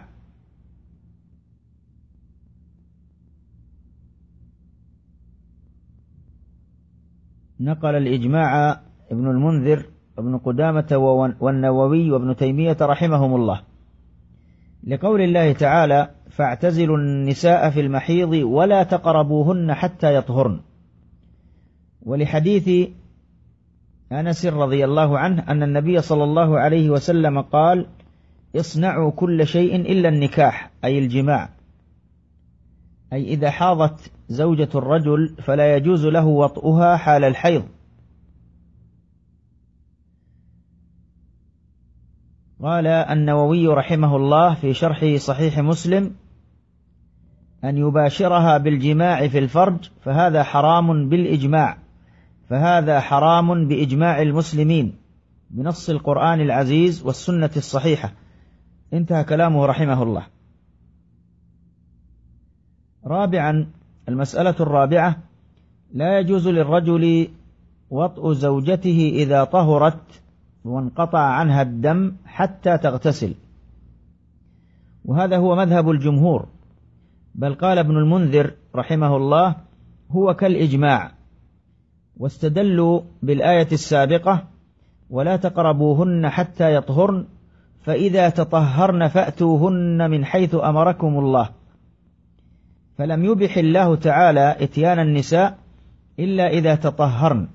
نقل الإجماع ابن المنذر وابن قدامة والنووي وابن تيمية رحمهم الله، لقول الله تعالى: فاعتزلوا النساء في المحيض ولا تقربوهن حتى يطهرن. ولحديث أنس رضي الله عنه أن النبي صلى الله عليه وسلم قال: اصنعوا كل شيء إلا النكاح، أي الجماع، أي إذا حاضت زوجة الرجل فلا يجوز له وطئها حال الحيض. قال النووي رحمه الله في شرح صحيح مسلم: أن يباشرها بالجماع في الفرج فهذا حرام بالإجماع، فهذا حرام بإجماع المسلمين بنص القرآن العزيز والسنة الصحيحة. انتهى كلامه رحمه الله. رابعا، المسألة الرابعة: لا يجوز للرجل وطء زوجته إذا طهرت وانقطع عنها الدم حتى تغتسل، وهذا هو مذهب الجمهور، بل قال ابن المنذر رحمه الله: هو كالإجماع. واستدلوا بالآية السابقة: ولا تقربوهن حتى يطهرن، فإذا تطهرن فأتوهن من حيث أمركم الله. فلم يبح الله تعالى إتيان النساء إلا إذا تطهرن،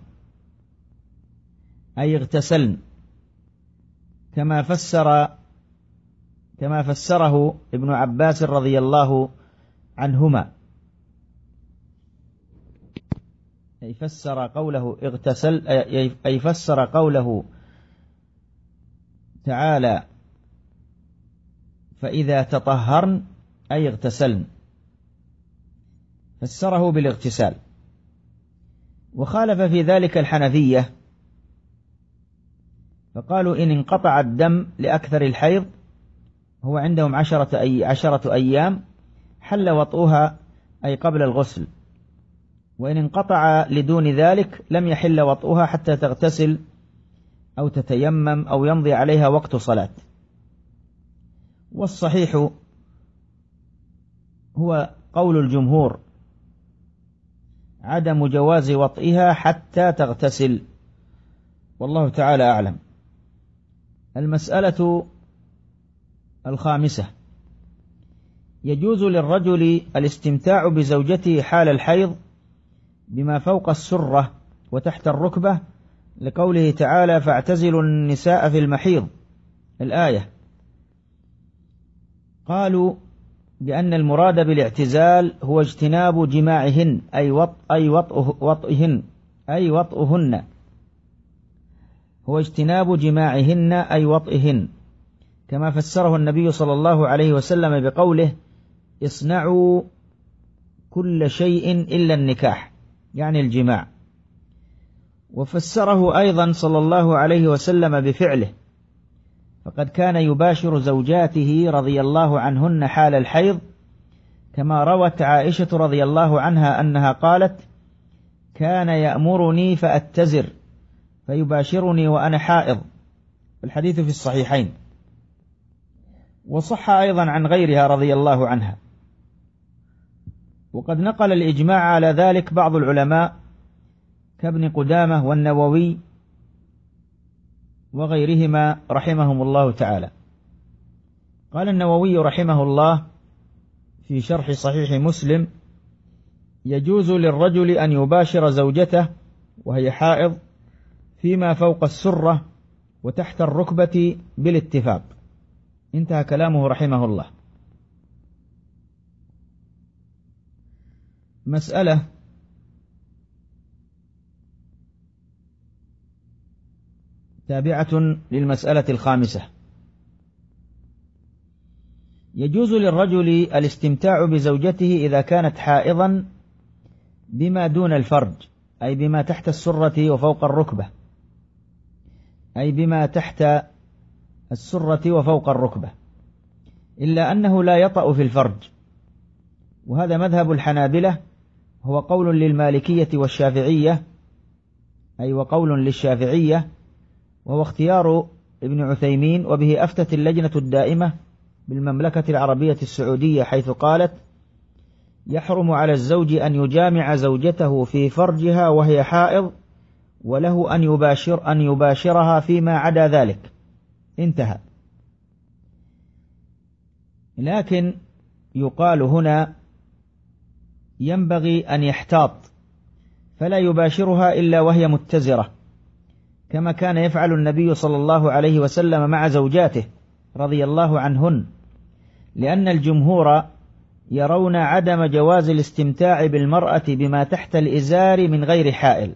أي اغتسلن، كما فسر كما فسره ابن عباس رضي الله عنهما، أي فسر قوله اغتسل أي فسر قوله تعالى: فإذا تطهرن أي اغتسلن، فسره بالاغتسال. وخالف في ذلك الحنفية، فقالوا إن انقطع الدم لأكثر الحيض، هو عندهم عشرة, أي عشرة أيام، حل وطئها أي قبل الغسل، وإن انقطع لدون ذلك لم يحل وطئها حتى تغتسل أو تتيمم أو يمضي عليها وقت صلاة. والصحيح هو قول الجمهور عدم جواز وطئها حتى تغتسل، والله تعالى أعلم. المسألة الخامسة: يجوز للرجل الاستمتاع بزوجته حال الحيض بما فوق السرة وتحت الركبة لقوله تعالى فاعتزلوا النساء في المحيض الآية. قالوا بأن المراد بالاعتزال هو اجتناب جماعهن أي وط أي وطئه وطئهن أي وطئهن هو اجتناب جماعهن أي وطئهن، كما فسره النبي صلى الله عليه وسلم بقوله اصنعوا كل شيء إلا النكاح، يعني الجماع. وفسره أيضا صلى الله عليه وسلم بفعله، فقد كان يباشر زوجاته رضي الله عنهن حال الحيض، كما روت عائشة رضي الله عنها أنها قالت كان يأمرني فأتزر فيباشرني وأنا حائض، الحديث في الصحيحين. وصح أيضا عن غيرها رضي الله عنها. وقد نقل الإجماع على ذلك بعض العلماء كابن قدامة والنووي وغيرهما رحمهم الله تعالى. قال النووي رحمه الله في شرح صحيح مسلم يجوز للرجل أن يباشر زوجته وهي حائض فيما فوق السرة وتحت الركبة بالاتفاق. انتهى كلامه رحمه الله. مسألة تابعة للمسألة الخامسة. يجوز للرجل الاستمتاع بزوجته إذا كانت حائضا بما دون الفرج، أي بما تحت السرة وفوق الركبة، أي بما تحت السرة وفوق الركبة، إلا أنه لا يطأ في الفرج، وهذا مذهب الحنابلة، هو قول للمالكية والشافعية، أي وقول للشافعية، وهو اختيار ابن عثيمين، وبه أفتت اللجنة الدائمة بالمملكة العربية السعودية، حيث قالت يحرم على الزوج أن يجامع زوجته في فرجها وهي حائض، وله أن يباشر أن يباشرها فيما عدا ذلك. انتهى. لكن يقال هنا ينبغي أن يحتاط فلا يباشرها إلا وهي متزرة، كما كان يفعل النبي صلى الله عليه وسلم مع زوجاته رضي الله عنهن، لأن الجمهور يرون عدم جواز الاستمتاع بالمرأة بما تحت الإزار من غير حائل.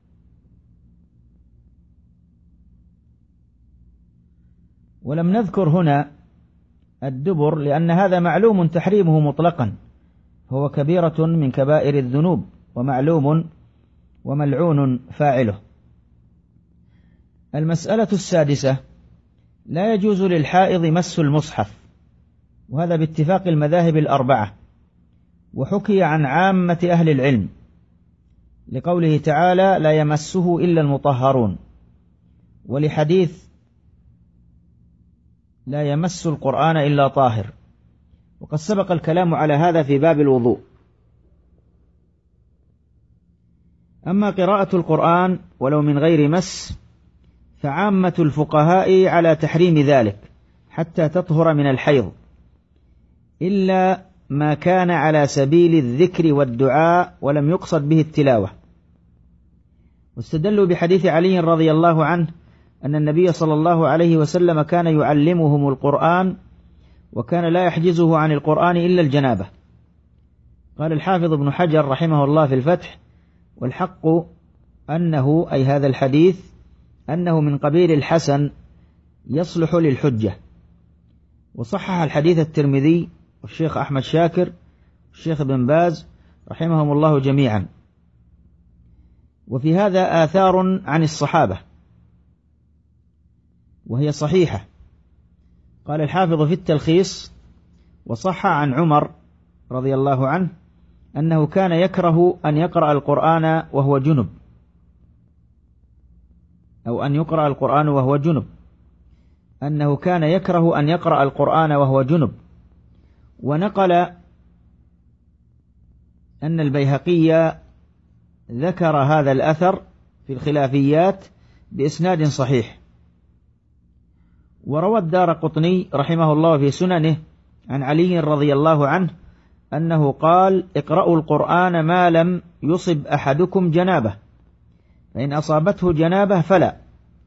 ولم نذكر هنا الدبر لأن هذا معلوم تحريمه مطلقا، هو كبيرة من كبائر الذنوب ومعلوم وملعون فاعله. المسألة السادسة: لا يجوز للحائض مس المصحف، وهذا باتفاق المذاهب الأربعة، وحكي عن عامة أهل العلم لقوله تعالى لا يمسه إلا المطهرون، ولحديث لا يمس القرآن إلا طاهر، وقد سبق الكلام على هذا في باب الوضوء. أما قراءة القرآن ولو من غير مس فعامة الفقهاء على تحريم ذلك حتى تطهر من الحيض، إلا ما كان على سبيل الذكر والدعاء ولم يقصد به التلاوة. واستدلوا بحديث علي رضي الله عنه أن النبي صلى الله عليه وسلم كان يعلمهم القرآن، وكان لا يحجزه عن القرآن إلا الجنابة. قال الحافظ ابن حجر رحمه الله في الفتح: والحق أنه أي هذا الحديث أنه من قبيل الحسن يصلح للحجة. وصحح الحديث الترمذي والشيخ أحمد شاكر والشيخ بن باز رحمهم الله جميعا. وفي هذا آثار عن الصحابة وهي صحيحة. قال الحافظ في التلخيص: وصح عن عمر رضي الله عنه أنه كان يكره أن يقرأ القرآن وهو جنب، أو أن يقرأ القرآن وهو جنب، أنه كان يكره أن يقرأ القرآن وهو جنب. ونقل أن البيهقي ذكر هذا الأثر في الخلافيات بإسناد صحيح. وروى الدارقطني رحمه الله في سننه عن علي رضي الله عنه أنه قال: اقرأوا القرآن ما لم يصب أحدكم جنابه، فإن أصابته جنابة فلا.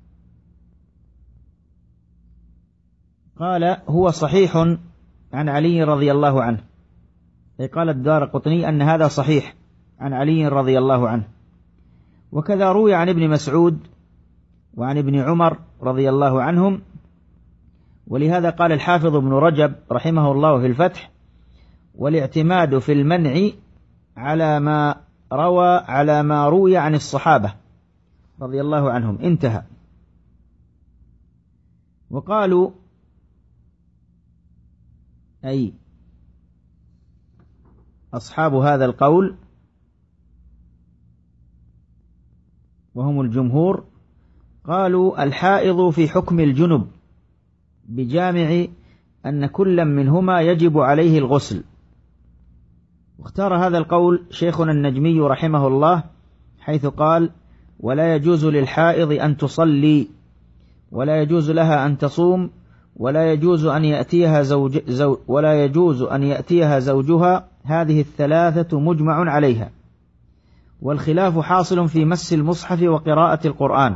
قال هو صحيح عن علي رضي الله عنه، أي قال الدارقطني أن هذا صحيح عن علي رضي الله عنه. وكذا روي عن ابن مسعود وعن ابن عمر رضي الله عنهم. ولهذا قال الحافظ ابن رجب رحمه الله في الفتح: والاعتماد في المنع على ما روى على ما روي عن الصحابة رضي الله عنهم، انتهى. وقالوا أي أصحاب هذا القول وهم الجمهور قالوا الحائض في حكم الجنب، بجامع أن كل منهما يجب عليه الغسل. واختار هذا القول شيخنا النجمي رحمه الله، حيث قال: ولا يجوز للحائض أن تصلي، ولا يجوز لها أن تصوم، ولا يجوز أن يأتيها زوج زو ولا يجوز أن يأتيها زوجها، هذه الثلاثة مجمع عليها، والخلاف حاصل في مس المصحف وقراءة القرآن.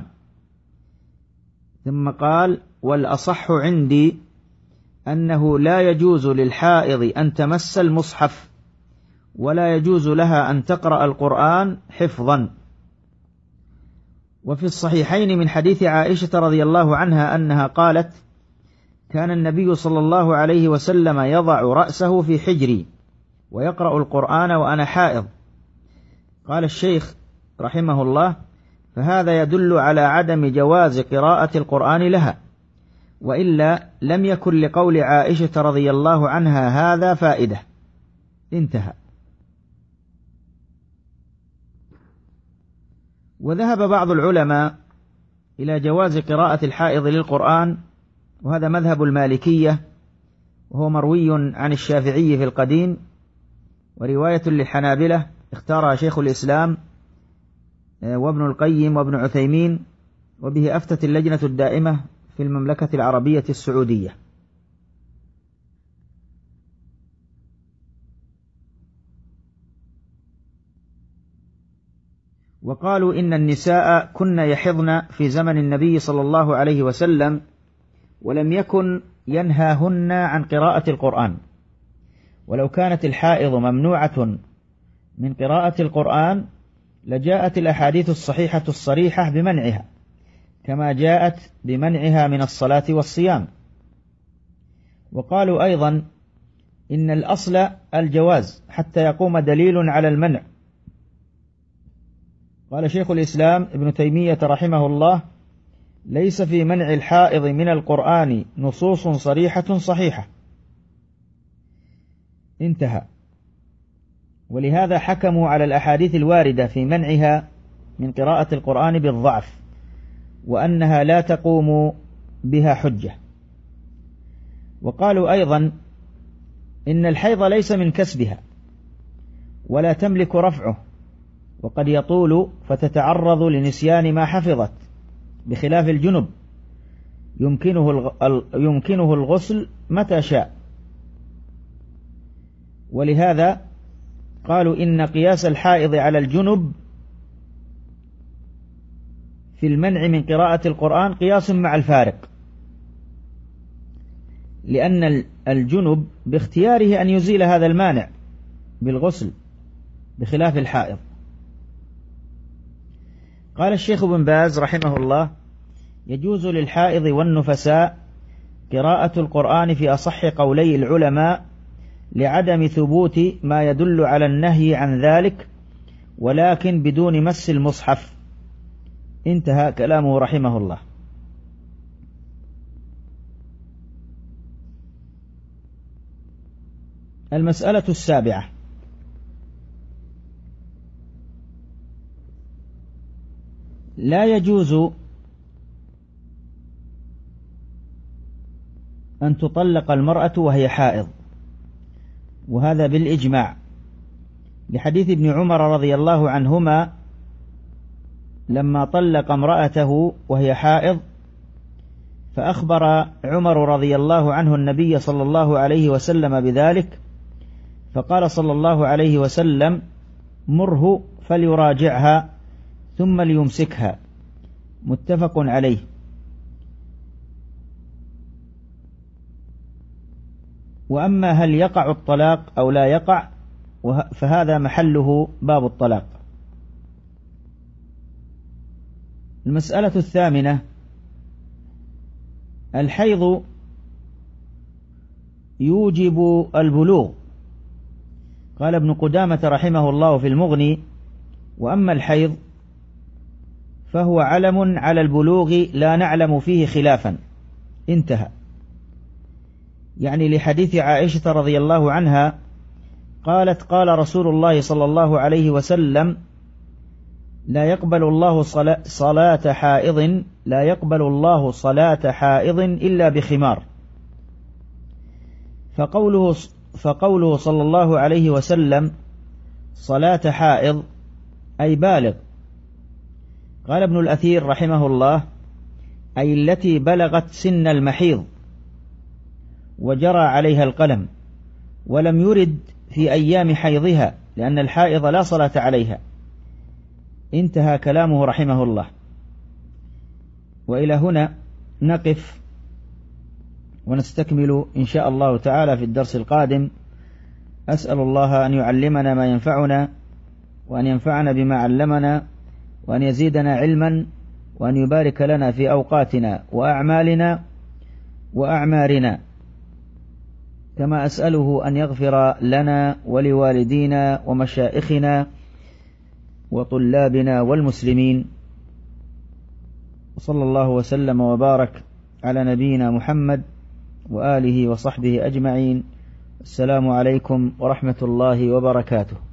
ثم قال: والأصح عندي أنه لا يجوز للحائض أن تمس المصحف، ولا يجوز لها أن تقرأ القرآن حفظا. وفي الصحيحين من حديث عائشة رضي الله عنها أنها قالت: كان النبي صلى الله عليه وسلم يضع رأسه في حجري ويقرأ القرآن وأنا حائض. قال الشيخ رحمه الله: فهذا يدل على عدم جواز قراءة القرآن لها، وإلا لم يكن لقول عائشة رضي الله عنها هذا فائدة، انتهى. وذهب بعض العلماء إلى جواز قراءة الحائض للقرآن، وهذا مذهب المالكية، وهو مروي عن الشافعي في القديم، ورواية للحنابلة اختارها شيخ الإسلام وابن القيم وابن عثيمين، وبه أفتت اللجنة الدائمة في المملكة العربية السعودية. وقالوا إن النساء كن يحضن في زمن النبي صلى الله عليه وسلم، ولم يكن ينهاهن عن قراءة القرآن، ولو كانت الحائض ممنوعة من قراءة القرآن لجاءت الأحاديث الصحيحة الصريحة بمنعها، كما جاءت بمنعها من الصلاة والصيام. وقالوا أيضا إن الأصل الجواز حتى يقوم دليل على المنع. قال شيخ الإسلام ابن تيمية رحمه الله: ليس في منع الحائض من القرآن نصوص صريحة صحيحة، انتهى. ولهذا حكموا على الأحاديث الواردة في منعها من قراءة القرآن بالضعف، وأنها لا تقوم بها حجة. وقالوا أيضا إن الحيض ليس من كسبها ولا تملك رفعه، وقد يطول فتتعرض لنسيان ما حفظت، بخلاف الجنب يمكنه يمكنه الغسل متى شاء. ولهذا قالوا إن قياس الحائض على الجنب في المنع من قراءة القرآن قياس مع الفارق، لأن الجنب باختياره أن يزيل هذا المانع بالغسل، بخلاف الحائض. قال الشيخ بن باز رحمه الله: يجوز للحائض والنفساء قراءة القرآن في أصح قولي العلماء، لعدم ثبوت ما يدل على النهي عن ذلك، ولكن بدون مس المصحف، انتهى كلامه رحمه الله. المسألة السابعة: لا يجوز أن تطلق المرأة وهي حائض، وهذا بالإجماع، لحديث ابن عمر رضي الله عنهما لما طلق امرأته وهي حائض، فأخبر عمر رضي الله عنه النبي صلى الله عليه وسلم بذلك، فقال صلى الله عليه وسلم: مره فليراجعها، ثم ليمسكها، متفق عليه. وأما هل يقع الطلاق أو لا يقع فهذا محله باب الطلاق. المسألة الثامنة: الحيض يوجب البلوغ. قال ابن قدامة رحمه الله في المغني: وأما الحيض فهو علم على البلوغ لا نعلم فيه خلافا. انتهى. يعني لحديث عائشة رضي الله عنها قالت: قال رسول الله صلى الله عليه وسلم: لا يقبل الله صلاة حائض لا يقبل الله صلاة حائض إلا بخمار. فقوله, فقوله صلى الله عليه وسلم صلاة حائض أي بالغ. قال ابن الأثير رحمه الله: أي التي بلغت سن المحيض وجرى عليها القلم، ولم يرد في أيام حيضها، لأن الحائض لا صلاة عليها. انتهى كلامه رحمه الله. وإلى هنا نقف، ونستكمل إن شاء الله تعالى في الدرس القادم. أسأل الله أن يعلمنا ما ينفعنا، وأن ينفعنا بما علمنا، وأن يزيدنا علما، وأن يبارك لنا في أوقاتنا وأعمالنا وأعمارنا، كما أسأله أن يغفر لنا ولوالدينا ومشائخنا وطلابنا والمسلمين. وصلى الله وسلم وبارك على نبينا محمد وآله وصحبه أجمعين. السلام عليكم ورحمة الله وبركاته.